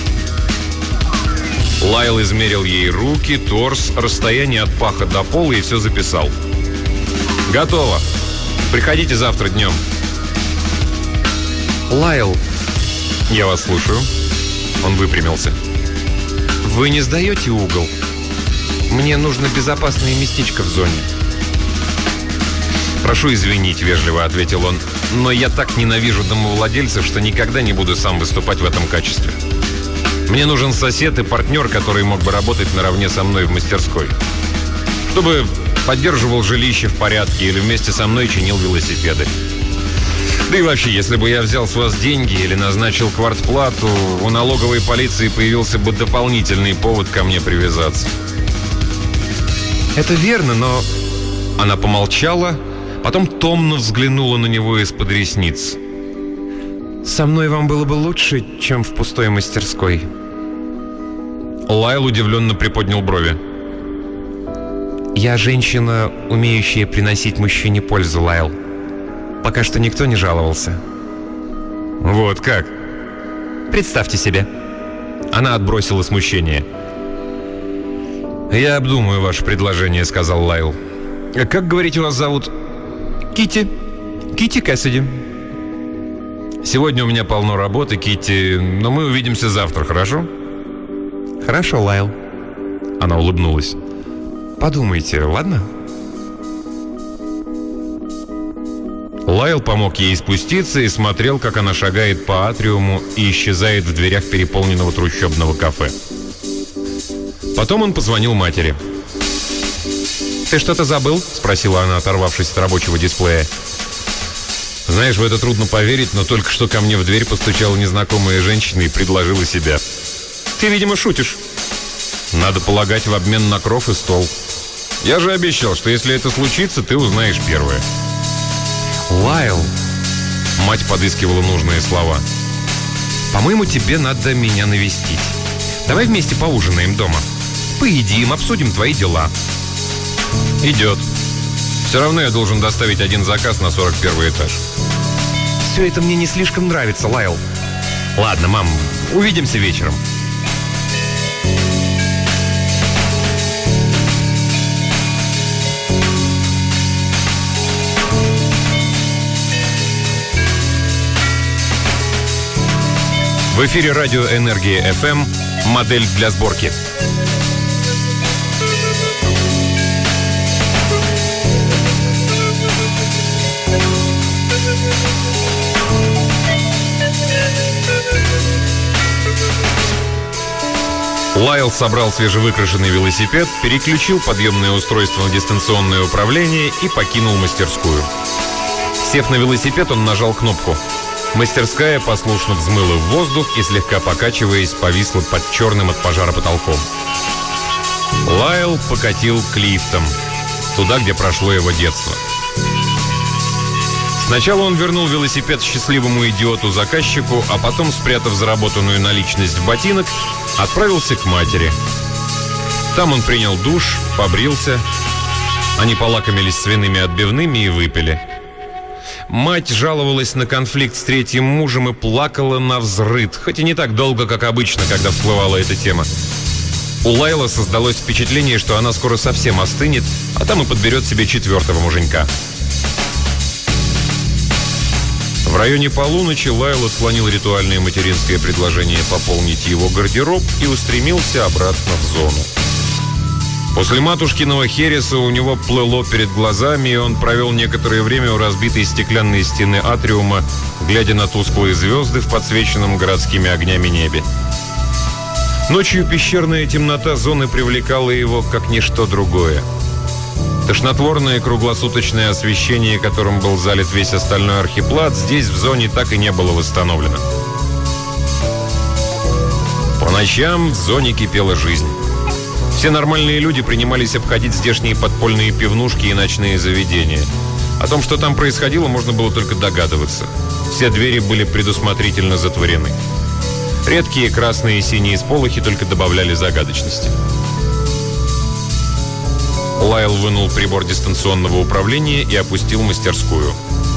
Speaker 1: Лайл измерил ей руки, торс, расстояние от паха до пола и все записал. «Готово. Приходите завтра днем».
Speaker 3: Лайл.
Speaker 1: «Я вас слушаю». Он выпрямился.
Speaker 3: Вы не сдаете угол? Мне нужно безопасное местечко в зоне.
Speaker 1: «Прошу извинить», — вежливо ответил он, «но я так ненавижу домовладельцев, что никогда не буду сам выступать в этом качестве». Мне нужен сосед и партнер, который мог бы работать наравне со мной в мастерской. Чтобы поддерживал жилище в порядке или вместе со мной чинил велосипеды. Да и вообще, если бы я взял с вас деньги или назначил квартплату, у налоговой полиции появился бы дополнительный повод ко мне привязаться.
Speaker 3: Это верно, но... Она помолчала, потом томно взглянула на него из-под ресниц. Со мной вам было бы лучше, чем в пустой мастерской.
Speaker 1: Лайл удивленно приподнял брови.
Speaker 3: Я женщина, умеющая приносить мужчине пользу, Лайл. Пока что никто не жаловался.
Speaker 1: Вот как?
Speaker 3: Представьте себе.
Speaker 1: Она отбросила смущение. «Я обдумаю ваше предложение», — сказал Лайл. «Как, говорите, вас зовут?»
Speaker 3: Китти. Китти Кэссиди.
Speaker 1: «Сегодня у меня полно работы, Китти, но мы увидимся завтра, хорошо?»
Speaker 3: «Хорошо, Лайл».
Speaker 1: Она улыбнулась.
Speaker 3: «Подумайте, ладно?»
Speaker 1: Лайл помог ей спуститься и смотрел, как она шагает по атриуму и исчезает в дверях переполненного трущобного кафе. Потом он позвонил матери.
Speaker 3: «Ты что-то забыл?» — спросила она, оторвавшись от рабочего дисплея.
Speaker 1: «Знаешь, в это трудно поверить, но только что ко мне в дверь постучала незнакомая женщина и предложила себя».
Speaker 3: «Ты, видимо, шутишь».
Speaker 1: «Надо полагать, в обмен на кров и стол. Я же обещал, что если это случится, ты узнаешь первое».
Speaker 3: «Лайл»,
Speaker 1: — мать подыскивала нужные слова,
Speaker 3: — «по-моему, тебе надо меня навестить. Давай вместе поужинаем дома. Поедим, обсудим твои дела».
Speaker 1: «Идет. Все равно я должен доставить один заказ на сорок первый этаж».
Speaker 3: «Все это мне не слишком нравится, Лайл». «Ладно, мам, увидимся вечером».
Speaker 1: В эфире радио «Энергия эф эм», модель для сборки. Лайл собрал свежевыкрашенный велосипед, переключил подъемное устройство на дистанционное управление и покинул мастерскую. Сев на велосипед, он нажал кнопку. Мастерская послушно взмыла в воздух и, слегка покачиваясь, повисла под черным от пожара потолком. Лайл покатил к лифтам, туда, где прошло его детство. Сначала он вернул велосипед счастливому идиоту-заказчику, а потом, спрятав заработанную наличность в ботинок, отправился к матери. Там он принял душ, побрился. Они полакомились свиными отбивными и выпили. Мать жаловалась на конфликт с третьим мужем и плакала навзрыд, хоть и не так долго, как обычно, когда всплывала эта тема. У Лайла создалось впечатление, что она скоро совсем остынет, а там и подберет себе четвертого муженька. В районе полуночи Лайл отклонил ритуальное материнское предложение пополнить его гардероб и устремился обратно в зону. После матушкиного хереса у него плыло перед глазами, и он провел некоторое время у разбитой стеклянной стены атриума, глядя на тусклые звезды в подсвеченном городскими огнями небе. Ночью пещерная темнота зоны привлекала его, как ничто другое. Тошнотворное круглосуточное освещение, которым был залит весь остальной архиплат, здесь в зоне так и не было восстановлено. По ночам в зоне кипела жизнь. Все нормальные люди принимались обходить здешние подпольные пивнушки и ночные заведения. О том, что там происходило, можно было только догадываться. Все двери были предусмотрительно затворены. Редкие красные и синие сполохи только добавляли загадочности. Лайл вынул прибор дистанционного управления и опустил мастерскую.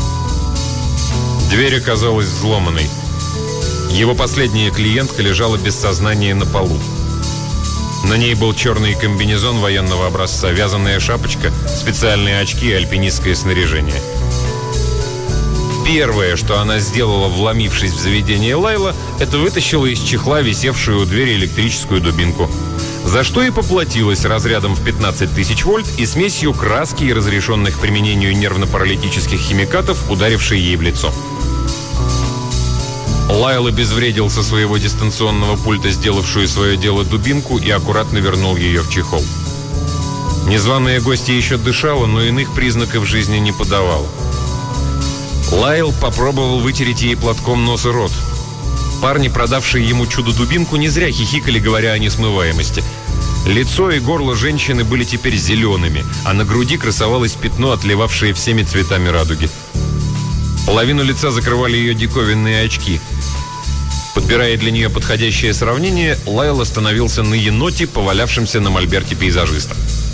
Speaker 1: Дверь оказалась взломанной. Его последняя клиентка лежала без сознания на полу. На ней был черный комбинезон военного образца, вязаная шапочка, специальные очки и альпинистское снаряжение. Первое, что она сделала, вломившись в заведение Лайла, это вытащила из чехла висевшую у двери электрическую дубинку, за что и поплатилась разрядом в пятнадцать тысяч вольт и смесью краски и разрешенных к применению нервно-паралитических химикатов, ударившей ей в лицо. Лайл обезвредил со своего дистанционного пульта сделавшую свое дело дубинку и аккуратно вернул ее в чехол. Незваная гостья еще дышала, но иных признаков жизни не подавала. Лайл попробовал вытереть ей платком нос и рот. Парни, продавшие ему чудо-дубинку, не зря хихикали, говоря о несмываемости. Лицо и горло женщины были теперь зелеными, а на груди красовалось пятно, отливавшее всеми цветами радуги. Половину лица закрывали ее диковинные очки. Подбирая для нее подходящее сравнение, Лайл остановился на еноте, повалявшемся на мольберте пейзажиста.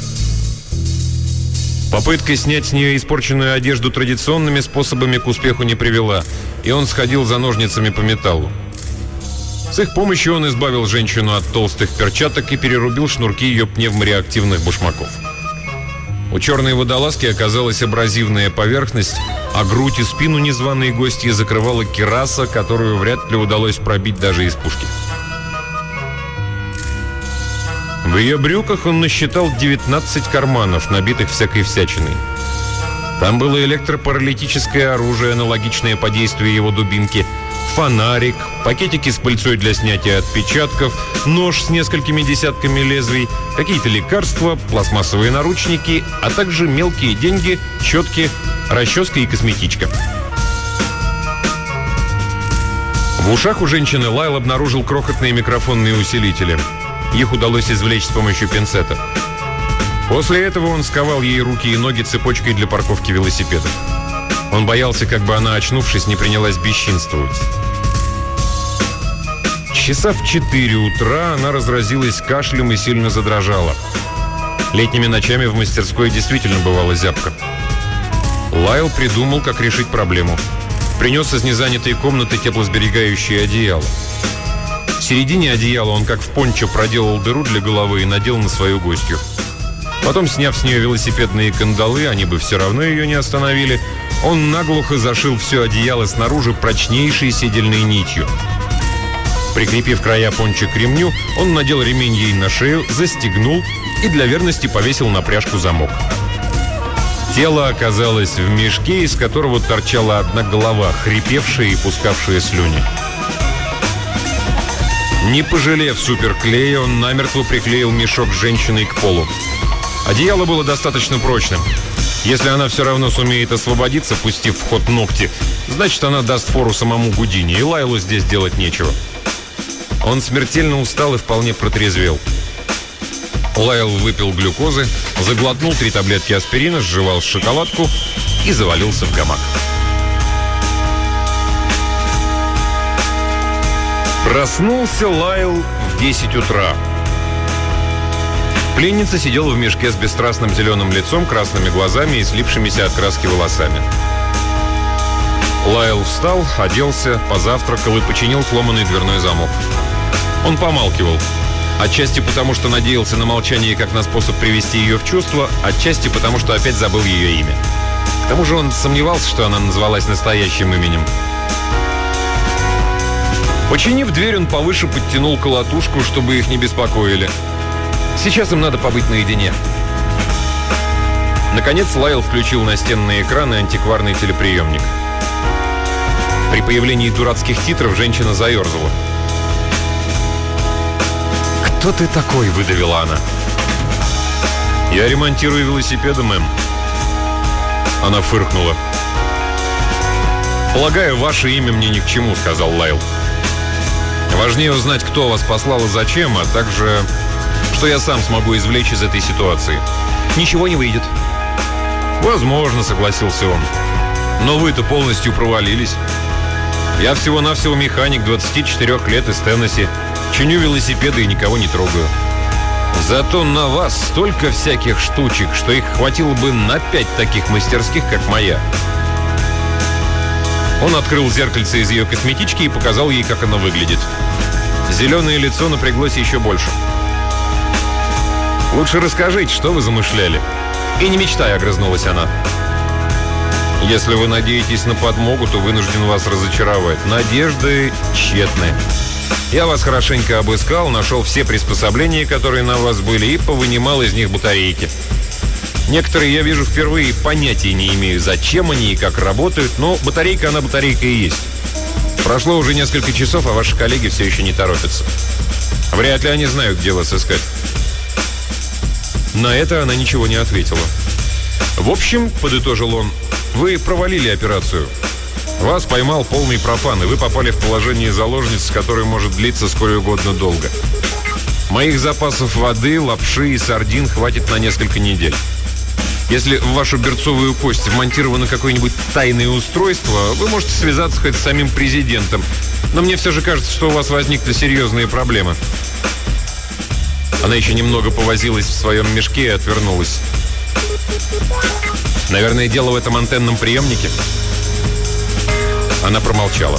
Speaker 1: Попытка снять с нее испорченную одежду традиционными способами к успеху не привела, и он сходил за ножницами по металлу. С их помощью он избавил женщину от толстых перчаток и перерубил шнурки ее пневмореактивных башмаков. У черной водолазки оказалась абразивная поверхность, а грудь и спину незваной гостьи закрывала кираса, которую вряд ли удалось пробить даже из пушки. В ее брюках он насчитал девятнадцать карманов, набитых всякой всячиной. Там было электропаралитическое оружие, аналогичное по действию его дубинки, фонарик, пакетики с пыльцой для снятия отпечатков, нож с несколькими десятками лезвий, какие-то лекарства, пластмассовые наручники, а также мелкие деньги, щетки, расческа и косметичка. В ушах у женщины Лайл обнаружил крохотные микрофонные усилители. Их удалось извлечь с помощью пинцета. После этого он сковал ей руки и ноги цепочкой для парковки велосипедов. Он боялся, как бы она, очнувшись, не принялась бесчинствовать. Часа в четыре утра она разразилась кашлем и сильно задрожала. Летними ночами в мастерской действительно бывала зябко. Лайл придумал, как решить проблему. Принес из незанятой комнаты теплосберегающее одеяло. В середине одеяла он, как в пончо, проделал дыру для головы и надел на свою гостью. Потом, сняв с нее велосипедные кандалы, они бы все равно ее не остановили, он наглухо зашил все одеяло снаружи прочнейшей седельной нитью. Прикрепив края пончо к ремню, он надел ремень ей на шею, застегнул и для верности повесил на пряжку замок. Тело оказалось в мешке, из которого торчала одна голова, хрипевшая и пускавшая слюни. Не пожалев суперклея, он намертво приклеил мешок с женщиной к полу. Одеяло было достаточно прочным. Если она все равно сумеет освободиться, пустив в ход ногти, значит, она даст фору самому Гудини, и Лайлу здесь делать нечего. Он смертельно устал и вполне протрезвел. Лайл выпил глюкозы, заглотнул три таблетки аспирина, сживал шоколадку и завалился в гамак. Проснулся Лайл в десять утра. Пленница сидела в мешке с бесстрастным зеленым лицом, красными глазами и слипшимися от краски волосами. Лайл встал, оделся, позавтракал и починил сломанный дверной замок. Он помалкивал. Отчасти потому, что надеялся на молчание как на способ привести ее в чувство, отчасти потому, что опять забыл ее имя. К тому же он сомневался, что она назвалась настоящим именем. Починив дверь, он повыше подтянул колотушку, чтобы их не беспокоили. Сейчас им надо побыть наедине. Наконец Лайл включил настенные экраны и антикварный телеприемник. При появлении дурацких титров женщина заерзала. «Кто ты такой?» — выдавила она. «Я ремонтирую велосипеды, мэм». Она фыркнула. «Полагаю, ваше имя мне ни к чему», — сказал Лайл. «Важнее узнать, кто вас послал и зачем, а также, что я сам смогу извлечь из этой ситуации». «Ничего не выйдет». «Возможно», — согласился он. «Но вы-то полностью провалились. Я всего-навсего механик, двадцати четырёх лет из Теннесси. Чиню велосипеды и никого не трогаю. Зато на вас столько всяких штучек, что их хватило бы на пять таких мастерских, как моя». Он открыл зеркальце из ее косметички и показал ей, как она выглядит. Зеленое лицо напряглось еще больше. «Лучше расскажите, что вы замышляли». «И не мечтай», — огрызнулась она. «Если вы надеетесь на подмогу, то вынужден вас разочаровать. Надежды тщетны. Я вас хорошенько обыскал, нашел все приспособления, которые на вас были, и повынимал из них батарейки. Некоторые я вижу впервые, понятия не имею, зачем они и как работают, но батарейка, она батарейка и есть. Прошло уже несколько часов, а ваши коллеги все еще не торопятся. Вряд ли они знают, где вас искать. На это она ничего не ответила. В общем, подытожил он, вы провалили операцию. Вас поймал полный профан, и вы попали в положение заложниц, которое может длиться сколь угодно долго. Моих запасов воды, лапши и сардин хватит на несколько недель. Если в вашу берцовую кость вмонтировано какое-нибудь тайное устройство, вы можете связаться хоть с самим президентом. Но мне все же кажется, что у вас возникли серьезные проблемы. Она еще немного повозилась в своем мешке и отвернулась. Наверное, дело в этом антенном приемнике? Она промолчала.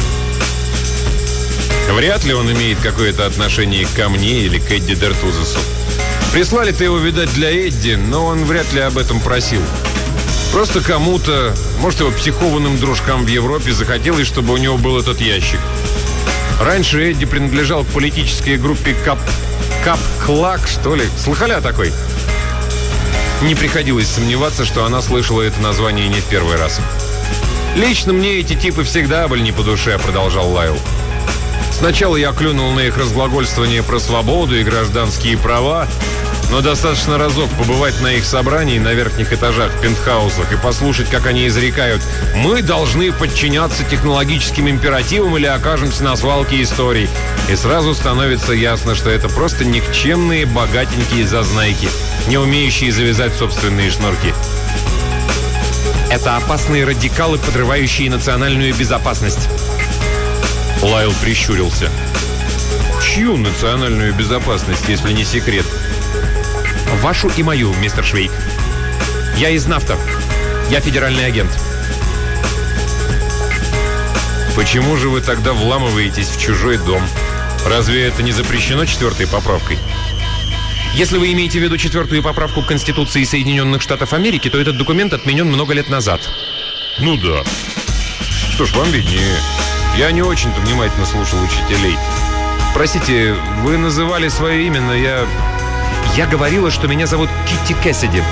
Speaker 1: Вряд ли он имеет какое-то отношение ко мне или к Эдди Дертузесу. Прислали-то его, видать, для Эдди, но он вряд ли об этом просил. Просто кому-то, может, его психованным дружкам в Европе захотелось, чтобы у него был этот ящик. Раньше Эдди принадлежал к политической группе Кап... Кап-Клак, что ли? Слыхали о такой? Не приходилось сомневаться, что она слышала это название не в первый раз. «Лично мне эти типы всегда были не по душе», — продолжал Лайл. «Сначала я клюнул на их разглагольствование про свободу и гражданские права, но достаточно разок побывать на их собрании на верхних этажах в пентхаусах и послушать, как они изрекают: «Мы должны подчиняться технологическим императивам или окажемся на свалке историй». И сразу становится ясно, что это просто никчемные, богатенькие зазнайки, не умеющие завязать собственные шнурки. Это опасные радикалы, подрывающие национальную безопасность. Лайл прищурился. Чью национальную безопасность, если не секрет? Вашу и мою, мистер Швейк. Я из НАФТА. Я федеральный агент. Почему же вы тогда вламываетесь в чужой дом? Разве это не запрещено четвертой поправкой? Если вы имеете в виду четвертую поправку к Конституции Соединенных Штатов Америки, то этот документ отменен много лет назад. Ну да. Что ж, вам виднее. Я не очень-то внимательно слушал учителей. Простите, вы называли свое имя, но я... Я говорила, что меня зовут Китти Кэссиди.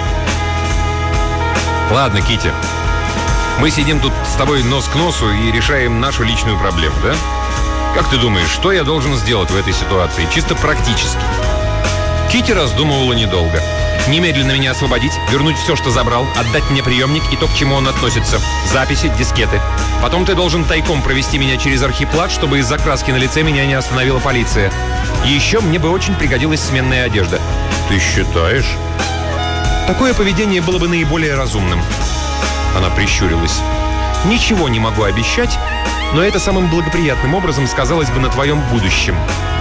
Speaker 1: Ладно, Китти. Мы сидим тут с тобой нос к носу и решаем нашу личную проблему, да? Как ты думаешь, что я должен сделать в этой ситуации, чисто практически? Китти раздумывала недолго. Немедленно меня освободить, вернуть все, что забрал, отдать мне приемник и то, к чему он относится. Записи, дискеты. Потом ты должен тайком провести меня через архиплат, чтобы из-за краски на лице меня не остановила полиция. И еще мне бы очень пригодилась сменная одежда. Ты считаешь? Такое поведение было бы наиболее разумным. Она прищурилась. Ничего не могу обещать, но это самым благоприятным образом сказалось бы на твоем будущем.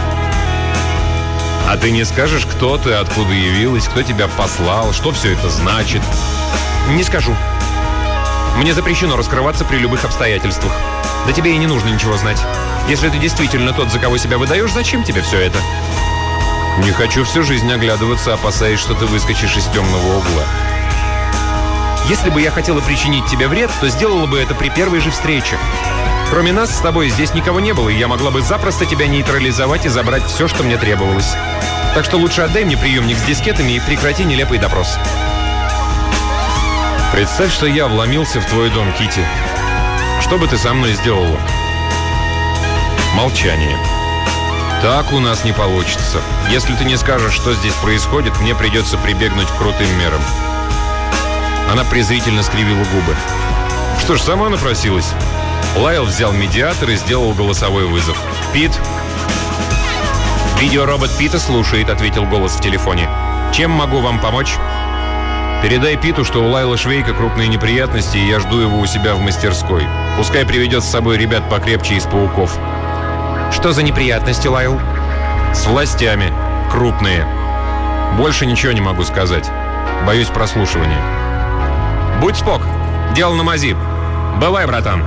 Speaker 1: А ты не скажешь, кто ты, откуда явилась, кто тебя послал, что все это значит? Не скажу. Мне запрещено раскрываться при любых обстоятельствах. Да тебе и не нужно ничего знать. Если ты действительно тот, за кого себя выдаешь, зачем тебе все это? Не хочу всю жизнь оглядываться, опасаясь, что ты выскочишь из темного угла. Если бы я хотела причинить тебе вред, то сделала бы это при первой же встрече. Кроме нас с тобой здесь никого не было, и я могла бы запросто тебя нейтрализовать и забрать все, что мне требовалось. Так что лучше отдай мне приемник с дискетами и прекрати нелепый допрос. Представь, что я вломился в твой дом, Китти. Что бы ты со мной сделала? Молчание. Так у нас не получится. Если ты не скажешь, что здесь происходит, мне придется прибегнуть к крутым мерам. Она презрительно скривила губы. Что ж, сама напросилась. Лайл взял медиатор и сделал голосовой вызов. «Пит?» «Видеоробот Пита слушает», — ответил голос в телефоне. «Чем могу вам помочь?» «Передай Питу, что у Лайла Швейка крупные неприятности, и я жду его у себя в мастерской. Пускай приведет с собой ребят покрепче из пауков». «Что за неприятности, Лайл?» «С властями. Крупные. Больше ничего не могу сказать. Боюсь прослушивания». «Будь спок. Дело на мази. Бывай, братан».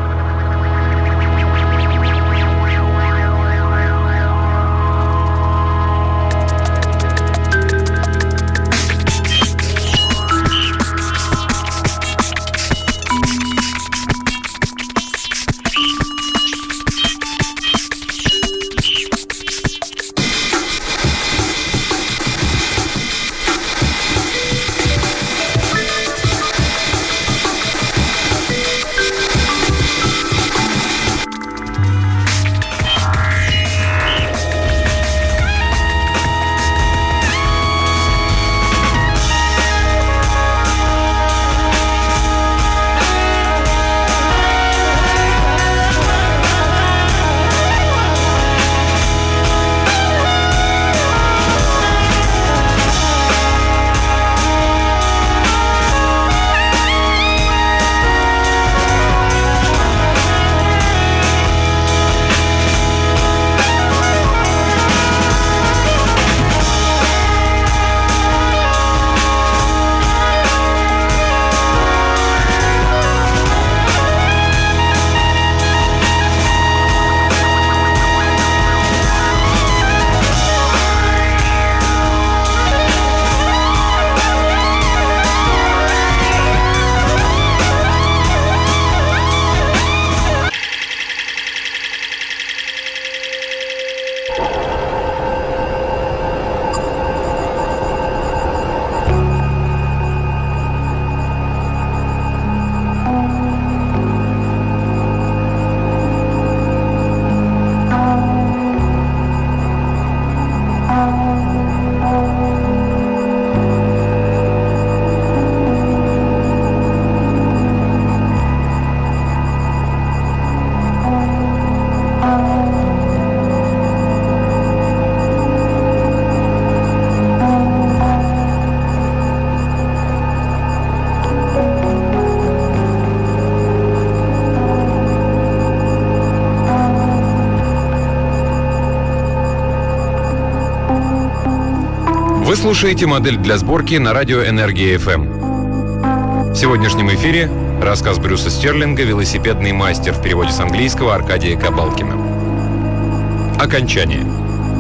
Speaker 3: Вы слушаете «Модель для сборки» на радио «Энергия эф эм». В сегодняшнем эфире рассказ Брюса Стерлинга «Велосипедный мастер» в переводе с английского Аркадия Кабалкина. Окончание.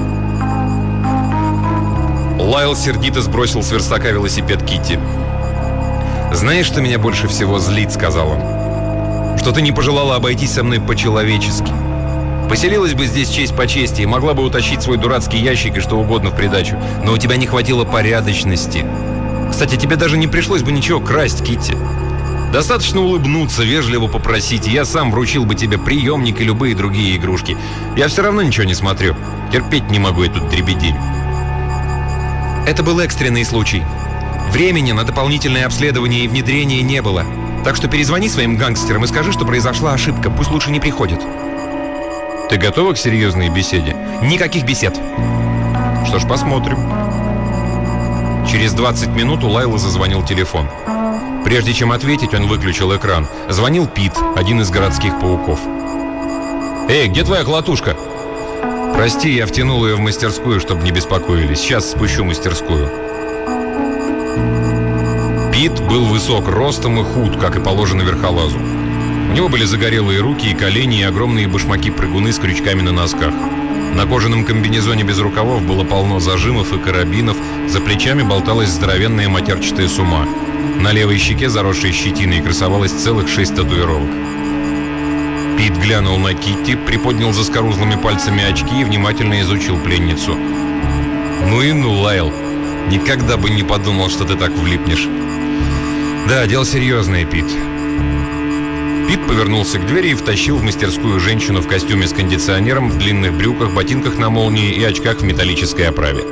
Speaker 3: Лайл сердито сбросил с верстака велосипед Китти. «Знаешь, что меня больше всего злит?» — сказал он. «Что ты не пожелала обойтись со мной по-человечески. Поселилась бы здесь честь по чести и могла бы утащить свой дурацкий ящик и что угодно в придачу. Но у тебя не хватило порядочности. Кстати, тебе даже не пришлось бы ничего красть, Китти. Достаточно улыбнуться, вежливо попросить, и я сам вручил бы тебе приемник и любые другие игрушки. Я все равно ничего не смотрю. Терпеть не могу эту дребедень». Это был экстренный случай. Времени на дополнительное обследование и внедрение не было. Так что перезвони своим гангстерам и скажи, что произошла ошибка. Пусть лучше не приходят. Ты готова к серьезной беседе? Никаких бесед. Что ж, посмотрим. Через двадцать минут у Лайла зазвонил телефон. Прежде чем ответить, он выключил экран. Звонил Пит, один из городских пауков. «Эй, где твоя колотушка?» «Прости, я втянул ее в мастерскую, чтобы не беспокоились. Сейчас спущу мастерскую». Пит был высок ростом и худ, как и положено верхолазу. У него были загорелые руки и колени и огромные башмаки-прыгуны с крючками на носках. На кожаном комбинезоне без рукавов было полно зажимов и карабинов, за плечами болталась здоровенная матерчатая сума. На левой щеке, заросшей щетиной, красовалось целых шесть татуировок. Пит глянул на Китти, приподнял заскорузлыми пальцами очки и внимательно изучил пленницу. «Ну и ну, Лайл, никогда бы не подумал, что ты так влипнешь». «Да, дело серьезное, Пит». Пит повернулся к двери и втащил в мастерскую женщину в костюме с кондиционером, в длинных брюках, ботинках на молнии и очках в металлической оправе.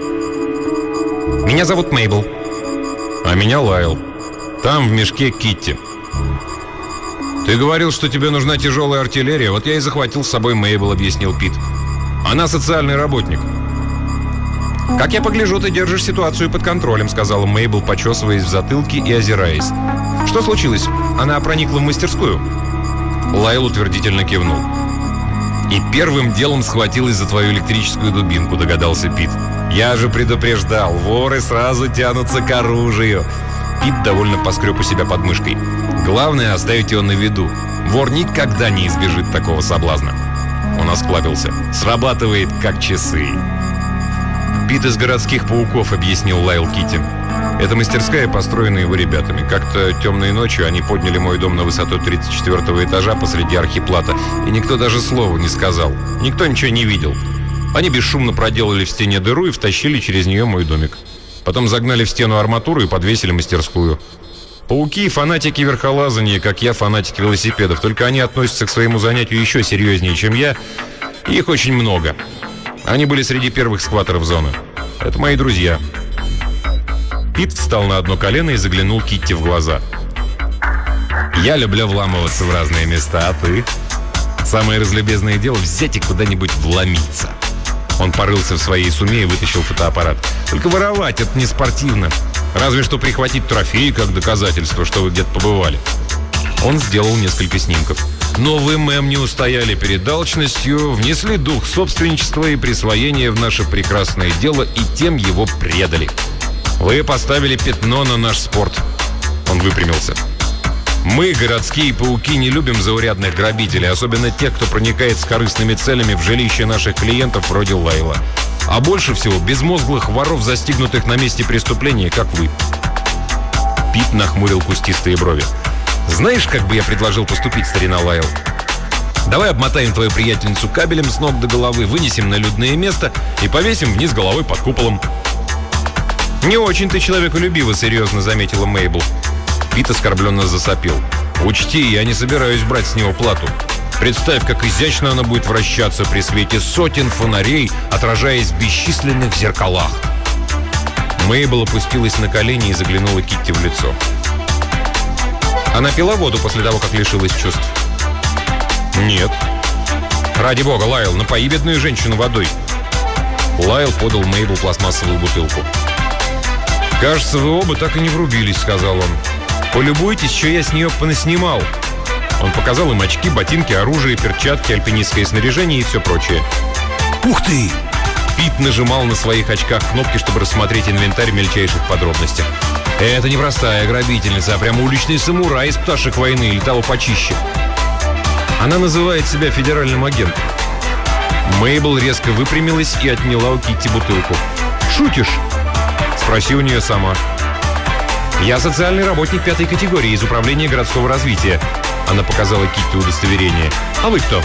Speaker 3: «Меня зовут Мейбл». «А меня Лайл. Там в мешке Китти». «Ты говорил, что тебе нужна тяжелая артиллерия, вот я и захватил с собой Мейбл», — объяснил Пит. «Она социальный работник». «Как я погляжу, ты держишь ситуацию под контролем», — сказала Мейбл, почесываясь в затылке и озираясь. «Что случилось? Она проникла в мастерскую?» Лайл утвердительно кивнул. «И первым делом схватилась за твою электрическую дубинку», — догадался Пит. «Я же предупреждал, воры сразу тянутся к оружию». Пит довольно поскреб у себя под мышкой. «Главное — оставить его на виду. Вор никогда не избежит такого соблазна». Он осклабился. «Срабатывает, как часы». «Пит из городских пауков», — объяснил Лайл Китти. «Это мастерская, построенная его ребятами. Как-то темной ночью они подняли мой дом на высоту тридцать четвёртого этажа посреди архиплата, и никто даже слова не сказал. Никто ничего не видел. Они бесшумно проделали в стене дыру и втащили через нее мой домик. Потом загнали в стену арматуру и подвесили мастерскую. Пауки — фанатики верхолазания, как я фанатик велосипедов, только они относятся к своему занятию еще серьезнее, чем я, и их очень много. Они были среди первых скваторов зоны. Это мои друзья». Пит встал на одно колено и заглянул Китти в глаза. «Я люблю вламываться в разные места, а ты?» «Самое разлюбезное дело — взять и куда-нибудь вломиться». Он порылся в своей суме и вытащил фотоаппарат. «Только воровать — это не спортивно. Разве что прихватить трофеи как доказательство, что вы где-то побывали». Он сделал несколько снимков. Но вы, мэм, не устояли перед алчностью, внесли дух собственничества и присвоения в наше прекрасное дело и тем его предали. Вы поставили пятно на наш спорт». Он выпрямился. «Мы, городские пауки, не любим заурядных грабителей, особенно тех, кто проникает с корыстными целями в жилище наших клиентов вроде Лайла. А больше всего безмозглых воров, застигнутых на месте преступления, как вы». Пит нахмурил кустистые брови. «Знаешь, как бы я предложил поступить, старина Лайл? Давай обмотаем твою приятельницу кабелем с ног до головы, вынесем на людное место и повесим вниз головой под куполом». «Не очень ты человеколюбиво», — серьезно заметила Мейбл. Пит оскорбленно засопил. «Учти, я не собираюсь брать с него плату. Представь, как изящно она будет вращаться при свете сотен фонарей, отражаясь в бесчисленных зеркалах». Мейбл опустилась на колени и заглянула Китти в лицо. «Она пила воду после того, как лишилась чувств?» «Нет». «Ради бога, Лайл, напои бедную женщину водой». Лайл подал Мейбл пластмассовую бутылку. «Кажется, вы оба так и не врубились», — сказал он. «Полюбуйтесь, что я с нее понаснимал». Он показал им очки, ботинки, оружие, перчатки, альпинистское снаряжение и все прочее.
Speaker 2: Ух ты!
Speaker 1: Пит нажимал на своих очках кнопки, чтобы рассмотреть инвентарь в мельчайших подробностях. Это не простая грабительница, а прямо уличный самурай из пташек войны или того почище. Она называет себя федеральным агентом. Мейбл резко выпрямилась и отняла у Китти бутылку. «Шутишь?» «Спроси у нее сама». «Я социальный работник пятой категории из Управления городского развития». Она показала Китти удостоверение. «А вы кто?»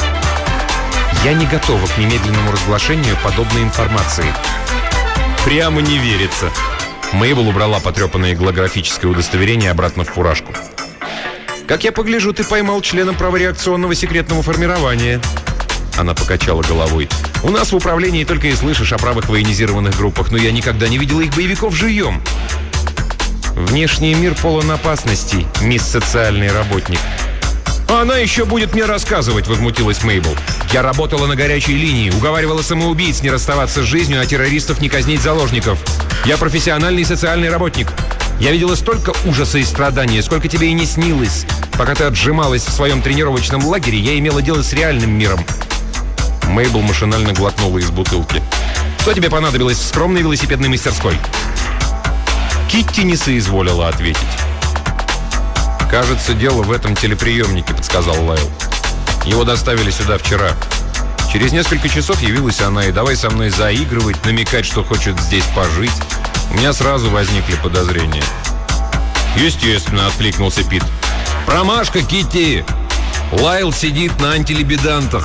Speaker 1: «Я не готова к немедленному разглашению подобной информации». «Прямо не верится». Мейбл убрала потрепанное голографическое удостоверение обратно в фуражку. «Как я погляжу, ты поймал члена правореакционного секретного формирования». Она покачала головой. «У нас в управлении только и слышишь о правых военизированных группах, но я никогда не видела их боевиков живьем». «Внешний мир полон опасностей, мисс социальный работник». «Она еще будет мне рассказывать», — возмутилась Мейбл. «Я работала на горячей линии, уговаривала самоубийц не расставаться с жизнью, а террористов не казнить заложников. Я профессиональный социальный работник. Я видела столько ужаса и страдания, сколько тебе и не снилось. Пока ты отжималась в своем тренировочном лагере, я имела дело с реальным миром». Мейбл машинально глотнула из бутылки. «Что тебе понадобилось в скромной велосипедной мастерской?» Китти не соизволила ответить. «Кажется, дело в этом телеприемнике», — подсказал Лайл. «Его доставили сюда вчера. Через несколько часов явилась она и давай со мной заигрывать, намекать, что хочет здесь пожить. У меня сразу возникли подозрения». «Естественно», — откликнулся Пит. «Промашка, Китти! Лайл сидит на антилибидантах».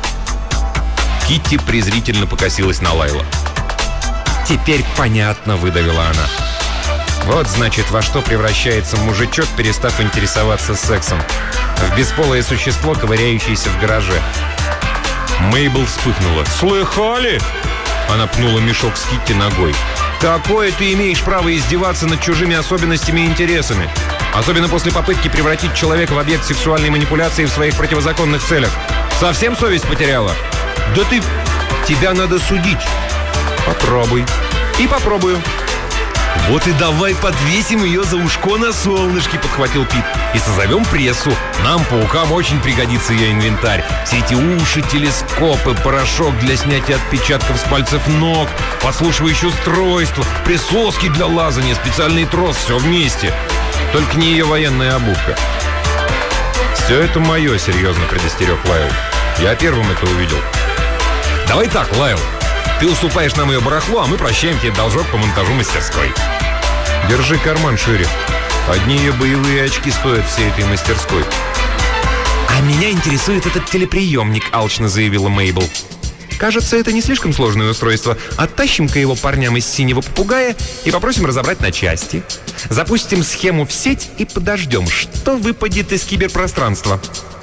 Speaker 1: Китти презрительно покосилась на Лайла. «Теперь понятно», — выдавила она. «Вот, значит, во что превращается мужичок, перестав интересоваться сексом. В бесполое существо, ковыряющееся в гараже». Мейбл вспыхнула. «Слыхали?» Она пнула мешок с Китти ногой. «Какое ты имеешь право издеваться над чужими особенностями и интересами? Особенно после попытки превратить человека в объект сексуальной манипуляции в своих противозаконных целях. Совсем совесть потеряла? Да ты... Тебя надо судить». «Попробуй». «И попробую». «Вот и давай подвесим ее за ушко на солнышке», — подхватил Пит. «И созовем прессу. Нам, паукам, очень пригодится ее инвентарь. Все эти уши, телескопы, порошок для снятия отпечатков с пальцев ног, подслушивающее устройство, присоски для лазания, специальный трос, все вместе. Только не ее военная обувка». «Все это мое», — серьезно предостерег Лайл. «Я первым это увидел». «Давай так, Лайл. Ты уступаешь нам ее барахло, а мы прощаем тебе должок по монтажу мастерской». «Держи карман шире. Одни ее боевые очки стоят всей этой мастерской». «А меня интересует этот телеприемник», — алчно заявила Мейбл. «Кажется, это не слишком сложное устройство. Оттащим-ка его парням из синего попугая и попросим разобрать на части. Запустим схему в сеть и подождем, что выпадет из киберпространства».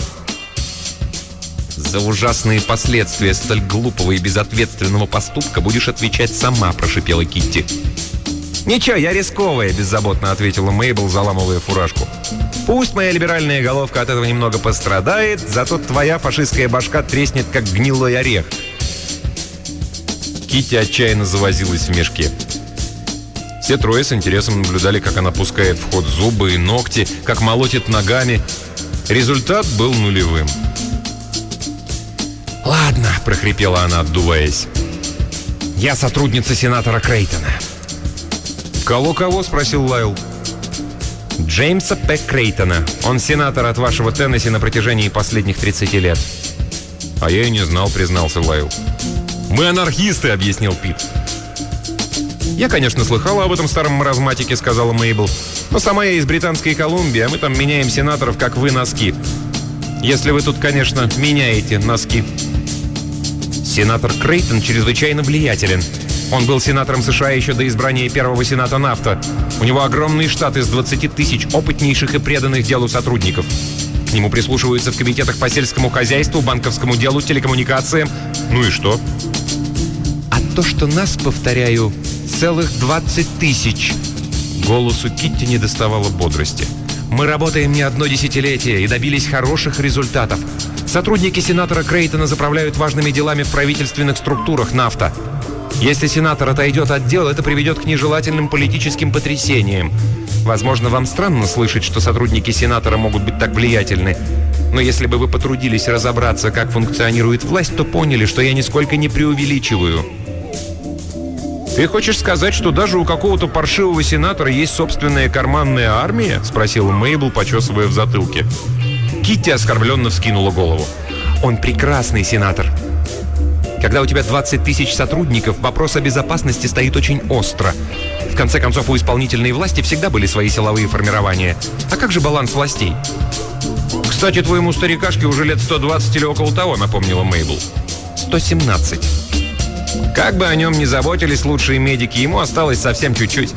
Speaker 1: «За ужасные последствия столь глупого и безответственного поступка будешь отвечать сама», — прошипела Китти. «Ничего, я рисковая», — беззаботно ответила Мейбл, заламывая фуражку. «Пусть моя либеральная головка от этого немного пострадает, зато твоя фашистская башка треснет, как гнилой орех». Китти отчаянно завозилась в мешке. Все трое с интересом наблюдали, как она пускает в ход зубы и ногти, как молотит ногами. Результат был нулевым. «Ладно», — прохрипела она, отдуваясь. «Я сотрудница сенатора Крейтона». «Кого-кого?» — спросил Лайл. «Джеймса П. Крейтона. Он сенатор от вашего Теннесси на протяжении последних тридцати лет». «А я и не знал», — признался Лайл. «Мы анархисты», — объяснил Пит. «Я, конечно, слыхала об этом старом маразматике», — сказала Мейбл. «Но сама я из Британской Колумбии, а мы там меняем сенаторов, как вы, носки. Если вы тут, конечно, меняете носки». Сенатор Крейтон чрезвычайно влиятелен. Он был сенатором США еще до избрания первого сената НАФТА. У него огромный штат из двадцати тысяч опытнейших и преданных делу сотрудников. К нему прислушиваются в комитетах по сельскому хозяйству, банковскому делу, телекоммуникациям. Ну и что? А то, что нас, повторяю, целых двадцать тысяч. Голосу Китти не доставало бодрости. Мы работаем не одно десятилетие и добились хороших результатов. Сотрудники сенатора Крейтона заправляют важными делами в правительственных структурах НАФТА. Если сенатор отойдет от дел, это приведет к нежелательным политическим потрясениям. Возможно, вам странно слышать, что сотрудники сенатора могут быть так влиятельны. Но если бы вы потрудились разобраться, как функционирует власть, то поняли, что я нисколько не преувеличиваю.
Speaker 3: Ты хочешь сказать, что даже у какого-то паршивого сенатора есть собственная карманная армия? Спросила Мейбл, почесывая в затылке. Китти оскорбленно вскинула голову. Он прекрасный сенатор. Когда у тебя двадцать тысяч сотрудников, вопрос о безопасности стоит очень остро. В конце концов, у исполнительной власти всегда были свои силовые формирования. А как же баланс властей? Кстати, твоему старикашке уже лет сто двадцать или около того, напомнила Мейбл. сто семнадцать. Как бы о нем ни заботились лучшие медики, ему осталось совсем чуть-чуть.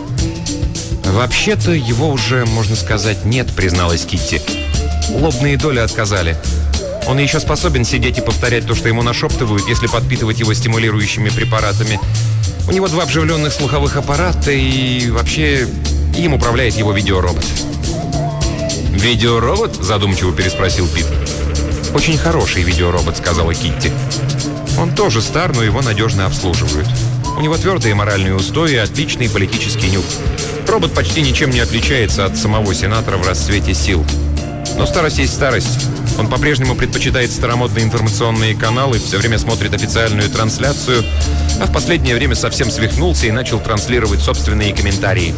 Speaker 3: Вообще-то его уже, можно сказать, нет, призналась Китти. Лобные доли отказали. Он еще способен сидеть и повторять то, что ему нашептывают, если подпитывать его стимулирующими препаратами. У него два вживленных слуховых аппарата, и вообще им управляет его видеоробот. «Видеоробот?» – задумчиво переспросил Пит. «Очень хороший видеоробот», – сказала Китти. «Он тоже стар, но его надежно обслуживают. У него твердые моральные устои и отличный политический нюх. Робот почти ничем не отличается от самого сенатора в расцвете сил. Но старость есть старость. Он по-прежнему предпочитает старомодные информационные каналы, все время смотрит официальную трансляцию, а в последнее время совсем свихнулся и начал транслировать собственные комментарии».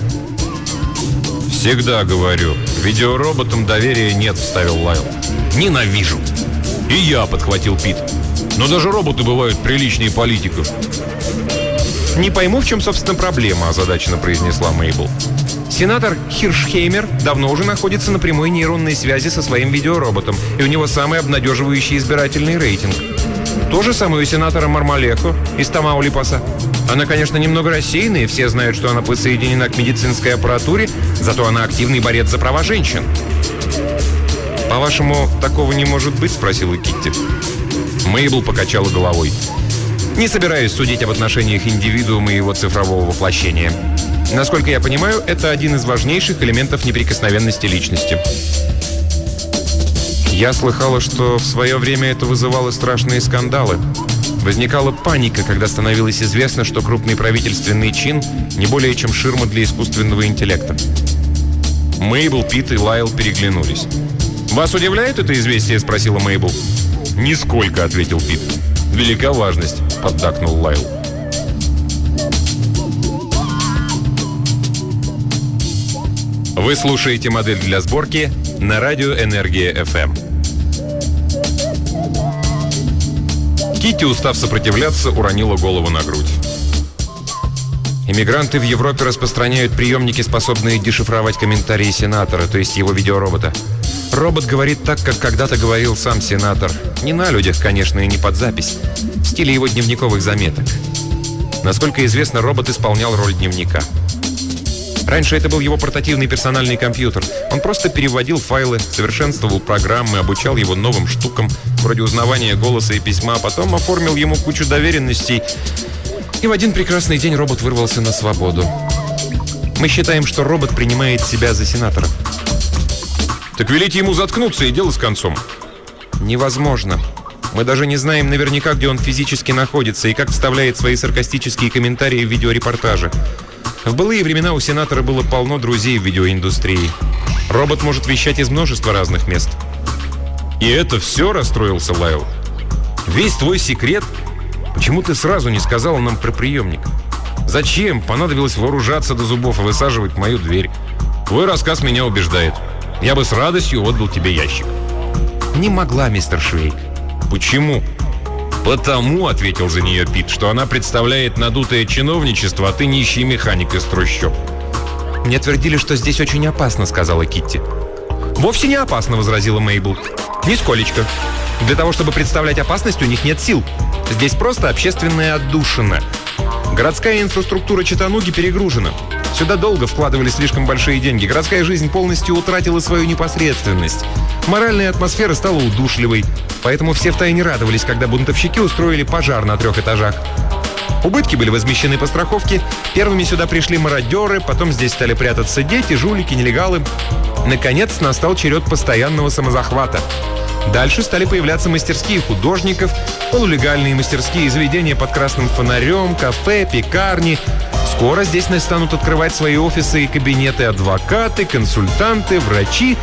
Speaker 3: «Всегда говорю, видеороботам доверия нет», — вставил Лайл. «Ненавижу». «И я», — подхватил Пит. «Но даже роботы бывают приличнее политиков». «Не пойму, в чем, собственно, проблема», — озадаченно произнесла Мейбл. «Сенатор Хиршхеймер давно уже находится на прямой нейронной связи со своим видеороботом, и у него самый обнадеживающий избирательный рейтинг. То же самое у сенатора Мармалеко из Тамаулипаса. Она, конечно, немного рассеянная, и все знают, что она подсоединена к медицинской аппаратуре, зато она активный борец за права женщин». «По-вашему, такого не может быть?» — спросила Китти. Мейбл покачала головой. «Не собираюсь судить об отношениях индивидуума и его цифрового воплощения. Насколько я понимаю, это один из важнейших элементов неприкосновенности личности». «Я слыхала, что в свое время это вызывало страшные скандалы. Возникала паника, когда становилось известно, что крупный правительственный чин не более чем ширма для искусственного интеллекта». Мейбл, Пит и Лайл переглянулись. «Вас удивляет это известие?» — спросила Мейбл. «Нисколько», — ответил Пит. «Велика важность», — поддакнул Лайл. Вы слушаете «Модель для сборки» на радио «Энергия эф эм». Китти, устав сопротивляться, уронила голову на грудь. Иммигранты в Европе распространяют приемники, способные дешифровать комментарии сенатора, то есть его видеоробота. Робот говорит так, как когда-то говорил сам сенатор. Не на людях, конечно, и не под запись. В стиле его дневниковых заметок. Насколько известно, робот исполнял роль дневника. Раньше это был его портативный персональный компьютер. Он просто переводил файлы, совершенствовал программы, обучал его новым штукам, вроде узнавания голоса и письма, а потом оформил ему кучу доверенностей. И в один прекрасный день робот вырвался на свободу. Мы считаем, что робот принимает себя за сенатора. «Так велите ему заткнуться, и дело с концом». «Невозможно. Мы даже не знаем наверняка, где он физически находится и как вставляет свои саркастические комментарии в видеорепортажи. В былые времена у сенатора было полно друзей в видеоиндустрии. Робот может вещать из множества разных мест». «И это все?» — расстроился Лайл. «Весь твой секрет? Почему ты сразу не сказала нам про приемник? Зачем понадобилось вооружаться до зубов и высаживать мою дверь? Твой рассказ меня убеждает. Я бы с радостью отдал тебе ящик». «Не могла, мистер Швейк». «Почему?» «Потому», — ответил за нее Пит, «что она представляет надутое чиновничество, а ты нищий механик из трущоб». «Мне твердили, что здесь очень опасно», — сказала Китти. «Вовсе не опасно», — возразила Мейбл. «Нисколечко. Для того, чтобы представлять опасность, у них нет сил. Здесь просто общественная отдушина. Городская инфраструктура Чаттануги перегружена. Сюда долго вкладывали слишком большие деньги. Городская жизнь полностью утратила свою непосредственность. Моральная атмосфера стала удушливой. Поэтому все втайне радовались, когда бунтовщики устроили пожар на трех этажах. Убытки были возмещены по страховке. Первыми сюда пришли мародеры, потом здесь стали прятаться дети, жулики, нелегалы. Наконец настал черед постоянного самозахвата. Дальше стали появляться мастерские художников, полулегальные мастерские заведения под красным фонарем, кафе, пекарни. Скоро здесь станут открывать свои офисы и кабинеты адвокаты, консультанты, врачи.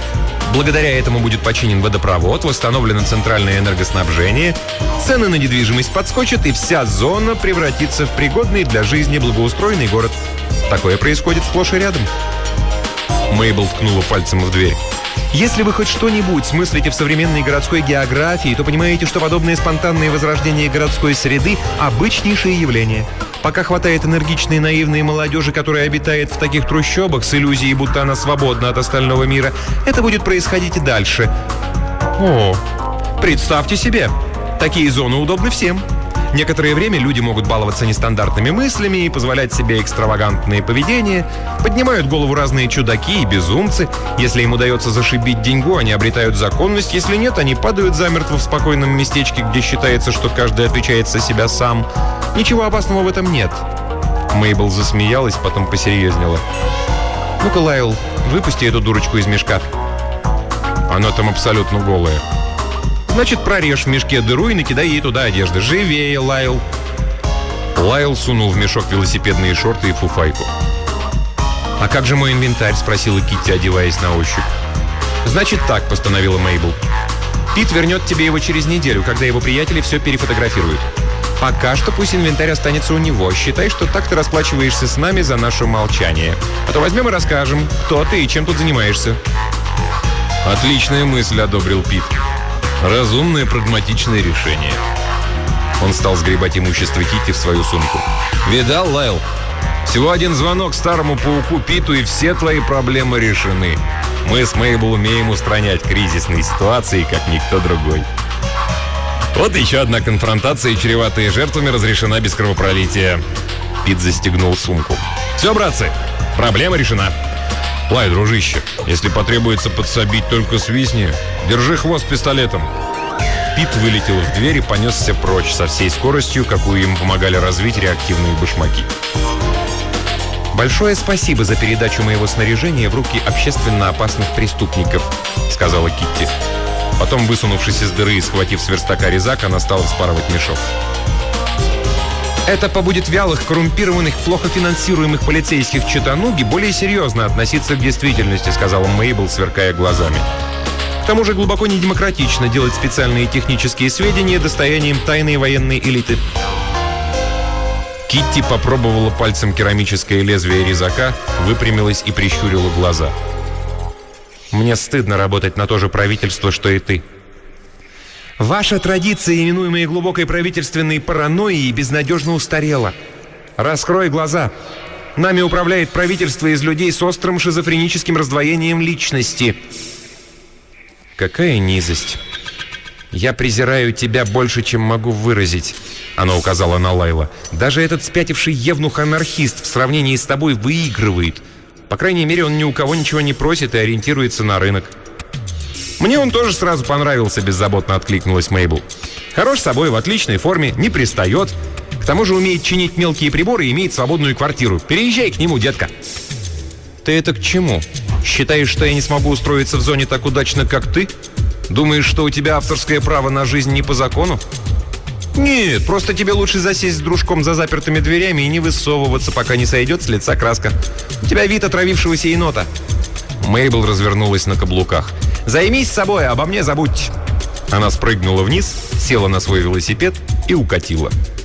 Speaker 3: Благодаря этому будет починен водопровод, восстановлено центральное энергоснабжение, цены на недвижимость подскочат, и вся зона превратится в пригодный для жизни благоустроенный город. Такое происходит сплошь и рядом. Мейбл ткнула пальцем в дверь. Если вы хоть что-нибудь смыслите в современной городской географии, то понимаете, что подобные спонтанные возрождения городской среды – обычнейшее явление. Пока хватает энергичной наивной молодежи, которая обитает в таких трущобах с иллюзией, будто она свободна от остального мира, это будет происходить и дальше. О, представьте себе, такие зоны удобны всем. Некоторое время люди могут баловаться нестандартными мыслями и позволять себе экстравагантные поведения. Поднимают голову разные чудаки и безумцы. Если им удается зашибить деньгу, они обретают законность. Если нет, они падают замертво в спокойном местечке, где считается, что каждый отвечает за себя сам. Ничего опасного в этом нет. Мейбл засмеялась, потом посерьезнела. Ну-ка, Лайл, выпусти эту дурочку из мешка. Она там абсолютно голая. Значит, прорежь в мешке дыру и накидай ей туда одежды. Живее, Лайл. Лайл сунул в мешок велосипедные шорты и фуфайку. «А как же мой инвентарь?» — спросила Китти, одеваясь на ощупь. «Значит так», — постановила Мейбл. «Пит вернет тебе его через неделю, когда его приятели все перефотографируют. Пока что пусть инвентарь останется у него. Считай, что так ты расплачиваешься с нами за наше молчание. А то возьмем и расскажем, кто ты и чем тут занимаешься».
Speaker 1: Отличная мысль, одобрил Пит. Разумное, прагматичное решение.
Speaker 3: Он стал сгребать имущество Китти в свою сумку.
Speaker 1: Видал, Лайл? Всего один звонок старому пауку Питу, и все твои проблемы решены. Мы с Мейбл умеем устранять кризисные ситуации, как никто другой. Вот еще одна конфронтация, чреватая жертвами, разрешена без кровопролития.
Speaker 3: Пит застегнул сумку.
Speaker 1: Все, братцы, проблема решена. Лай, дружище, если потребуется подсобить, только свистни. Держи хвост пистолетом.
Speaker 3: Пит вылетел в дверь и понесся прочь со всей скоростью, какую ему помогали развить реактивные башмаки. «Большое спасибо за передачу моего снаряжения в руки общественно опасных преступников», — сказала Китти. Потом, высунувшись из дыры и схватив с верстака резак, она стала вспарывать мешок. «Это побудит вялых, коррумпированных, плохо финансируемых полицейских читануги более серьезно относиться к действительности», — сказала Мейбл, сверкая глазами. «К тому же глубоко недемократично делать специальные технические сведения достоянием тайной военной элиты». Китти попробовала пальцем керамическое лезвие резака, выпрямилась и прищурила глаза. «Мне стыдно работать на то же правительство, что и ты. Ваша традиция, именуемая глубокой правительственной паранойей, безнадежно устарела. Раскрой глаза. Нами управляет правительство из людей с острым шизофреническим раздвоением личности». «Какая низость. Я презираю тебя больше, чем могу выразить», — она указала на Лайла. «Даже этот спятивший евнух-анархист в сравнении с тобой выигрывает. По крайней мере, он ни у кого ничего не просит и ориентируется на рынок». «Мне он тоже сразу понравился», — беззаботно откликнулась Мейбл. «Хорош собой, в отличной форме, не пристает. К тому же умеет чинить мелкие приборы и имеет свободную квартиру. Переезжай к нему, детка». «Ты это к чему? Считаешь, что я не смогу устроиться в зоне так удачно, как ты? Думаешь, что у тебя авторское право на жизнь не по закону?» «Нет, просто тебе лучше засесть с дружком за запертыми дверями и не высовываться, пока не сойдет с лица краска. У тебя вид отравившегося енота». Мейбл развернулась на каблуках. «Займись собой, обо мне забудь». Она спрыгнула вниз, села на свой велосипед и укатила.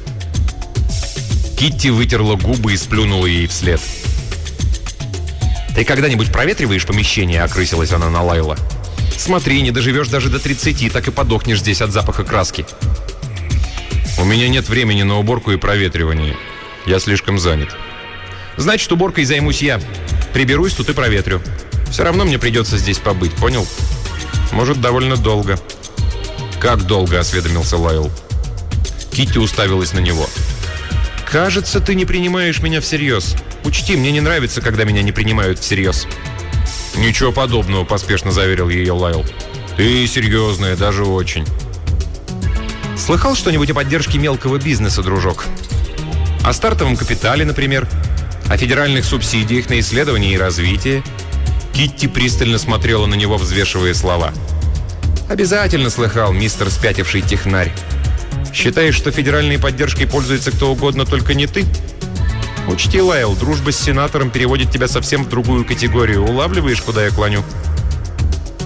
Speaker 3: Китти вытерла губы и сплюнула ей вслед. «Ты когда-нибудь проветриваешь помещение?» — окрысилась она на Лайла. «Смотри, не доживешь даже до тридцати, так и подохнешь здесь от запаха краски».
Speaker 1: «У меня нет времени на уборку и проветривание. Я слишком занят».
Speaker 3: «Значит, уборкой займусь я. Приберусь, тут и проветрю. Все равно мне придется здесь побыть, понял? Может, довольно долго».
Speaker 1: «Как долго?» — осведомился Лайл.
Speaker 3: Китти уставилась на него. «Кажется, ты не принимаешь меня всерьез. Учти, мне не нравится, когда меня не принимают всерьез».
Speaker 1: «Ничего подобного», — поспешно заверил ее Лайл. «Ты серьезная, даже очень».
Speaker 3: «Слыхал что-нибудь о поддержке мелкого бизнеса, дружок? О стартовом капитале, например? О федеральных субсидиях на исследование и развитие?» Китти пристально смотрела на него, взвешивая слова. «Обязательно слыхал, мистер спятивший технарь. Считаешь, что федеральной поддержкой пользуется кто угодно, только не ты? Учти, Лайл, дружба с сенатором переводит тебя совсем в другую категорию. Улавливаешь, куда я клоню?»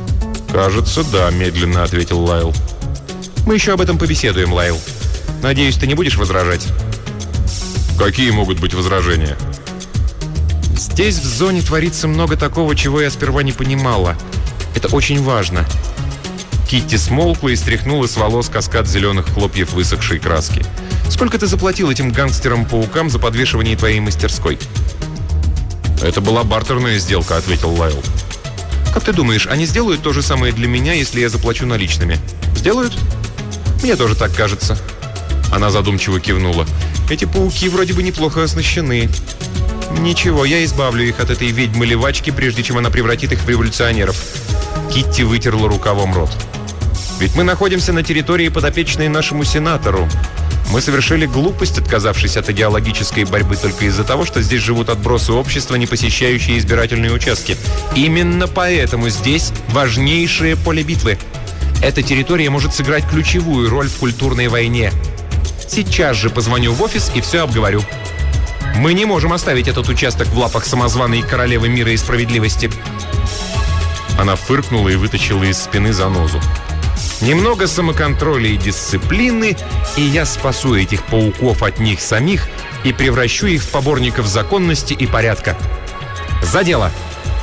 Speaker 1: «Кажется, да», — медленно ответил Лайл.
Speaker 3: «Мы еще об этом побеседуем, Лайл. Надеюсь, ты не будешь возражать?»
Speaker 1: «Какие могут быть возражения?»
Speaker 3: «Здесь в зоне творится много такого, чего я сперва не понимала. Это очень важно».
Speaker 1: Китти смолкла и стряхнула с волос каскад зеленых хлопьев высохшей краски.
Speaker 3: «Сколько ты заплатил этим гангстерам-паукам за подвешивание твоей мастерской?»
Speaker 1: «Это была бартерная сделка», — ответил Лайл.
Speaker 3: «Как ты думаешь, они сделают то же самое для меня, если я заплачу наличными? Сделают?» «Мне тоже так кажется».
Speaker 1: Она задумчиво кивнула.
Speaker 3: «Эти пауки вроде бы неплохо оснащены. Ничего, я избавлю их от этой ведьмы-левачки, прежде чем она превратит их в революционеров».
Speaker 1: Китти вытерла рукавом рот.
Speaker 3: «Ведь мы находимся на территории, подопечной нашему сенатору. Мы совершили глупость, отказавшись от идеологической борьбы только из-за того, что здесь живут отбросы общества, не посещающие избирательные участки. Именно поэтому здесь важнейшее поле битвы. Эта территория может сыграть ключевую роль в культурной войне. Сейчас же позвоню в офис и все обговорю. Мы не можем оставить этот участок в лапах самозваной королевы мира и справедливости».
Speaker 1: Она фыркнула и вытащила из спины занозу.
Speaker 3: «Немного самоконтроля и дисциплины, и я спасу этих пауков от них самих и превращу их в поборников законности и порядка. За дело!»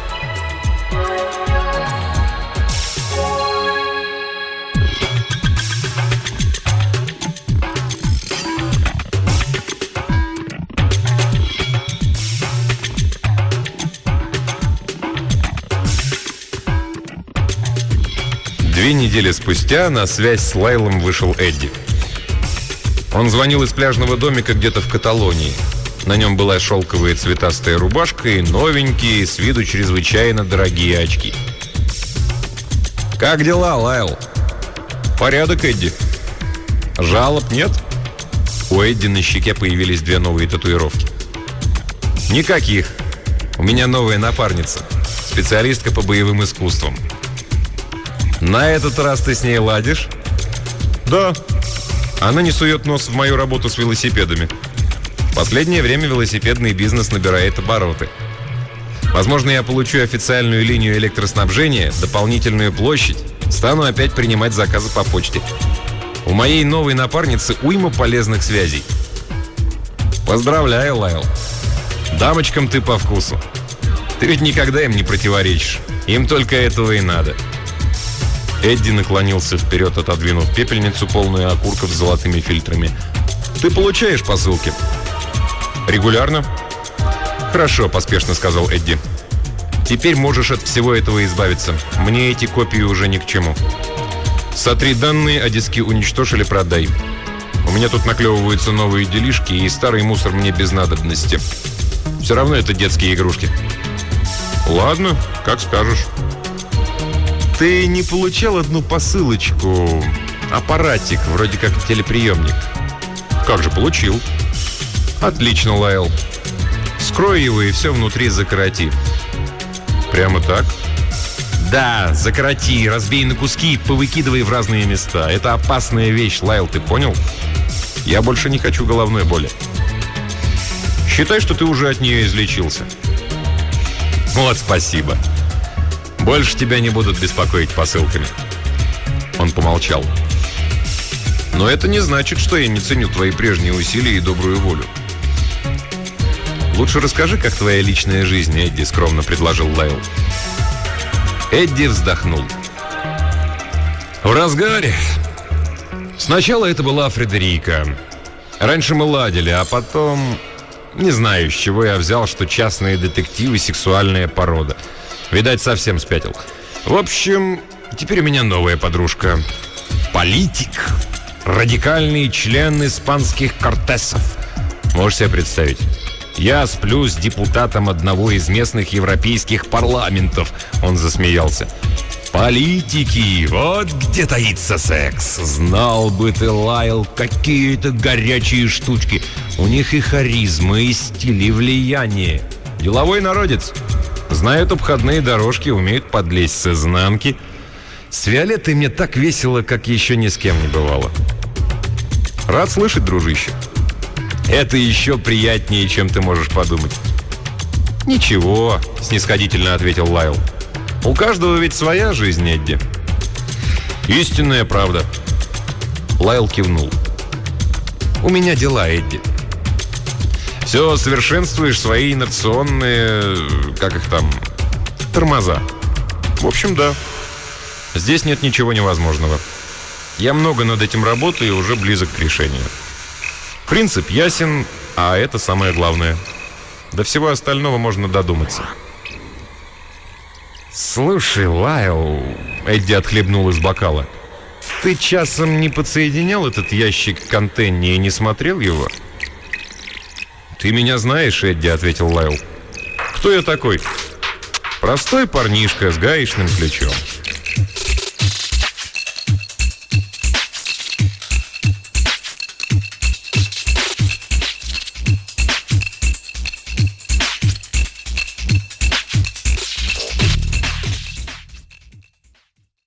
Speaker 1: Две недели спустя на связь с Лайлом вышел Эдди. Он звонил из пляжного домика где-то в Каталонии. На нем была шелковая цветастая рубашка и новенькие, с виду чрезвычайно дорогие очки. «Как дела, Лайл?» «Порядок, Эдди». «Жалоб нет?» У Эдди на щеке появились две новые татуировки. «Никаких. У меня новая напарница. Специалистка по боевым искусствам». «На этот раз ты с ней ладишь?» «Да. Она не сует нос в мою работу с велосипедами. В последнее время велосипедный бизнес набирает обороты. Возможно, я получу официальную линию электроснабжения, дополнительную площадь, стану опять принимать заказы по почте. У моей новой напарницы уйма полезных связей». «Поздравляю, Лайл. Дамочкам ты по вкусу. Ты ведь никогда им не противоречишь. Им только этого и надо». Эдди наклонился вперед, отодвинув пепельницу, полную окурков с золотыми фильтрами. «Ты получаешь посылки?» «Регулярно?» «Хорошо», — поспешно сказал Эдди. «Теперь можешь от всего этого избавиться. Мне эти копии уже ни к чему. Сотри данные, а диски уничтожь или продай. У меня тут наклевываются новые делишки, и старый мусор мне без надобности. Все равно это детские игрушки». «Ладно, как скажешь». «Ты не получал одну посылочку? Аппаратик, вроде как телеприемник». «Как же, получил». «Отлично, Лайл. Скрой его и все внутри закороти». «Прямо так?» «Да, закороти, разбей на куски и повыкидывай в разные места. Это опасная вещь, Лайл, ты понял? Я больше не хочу головной боли. Считай, что ты уже от нее излечился». «Вот спасибо. Больше тебя не будут беспокоить посылками». Он помолчал. «Но это не значит, что я не ценю твои прежние усилия и добрую волю». «Лучше расскажи, как твоя личная жизнь, Эдди», — скромно предложил Лайл. Эдди вздохнул. «В разгаре. Сначала это была Фредерика. Раньше мы ладили, а потом... Не знаю, с чего я взял, что частные детективы — сексуальная порода. Видать, совсем спятил. В общем, теперь у меня новая подружка. Политик. Радикальный член испанских кортесов. Можешь себе представить? Я сплю с депутатом одного из местных европейских парламентов». Он засмеялся. «Политики, вот где таится секс. Знал бы ты, Лайл, какие-то горячие штучки. У них и харизма, и стиль, и влияние. Деловой народец. Знают обходные дорожки, умеют подлезть с изнанки. С Виолеттой мне так весело, как еще ни с кем не бывало». «Рад слышать, дружище. Это еще приятнее, чем ты можешь подумать». «Ничего», — снисходительно ответил Лайл. «У каждого ведь своя жизнь, Эдди. Истинная правда.
Speaker 3: Лайл кивнул. У меня дела, Эдди.
Speaker 1: Все совершенствуешь свои инерционные... Как их там? Тормоза. В общем, да. Здесь нет ничего невозможного. Я много над этим работаю и уже близок к решению. Принцип ясен, а это самое главное. До всего остального можно додуматься.
Speaker 3: Слушай, Лайл...
Speaker 1: Эдди отхлебнул из бокала.
Speaker 3: Ты часом не подсоединял этот ящик к антенне и не смотрел его?
Speaker 1: «Ты меня знаешь, Эдди», — ответил Лайл. «Кто я такой? Простой парнишка с гаечным ключом.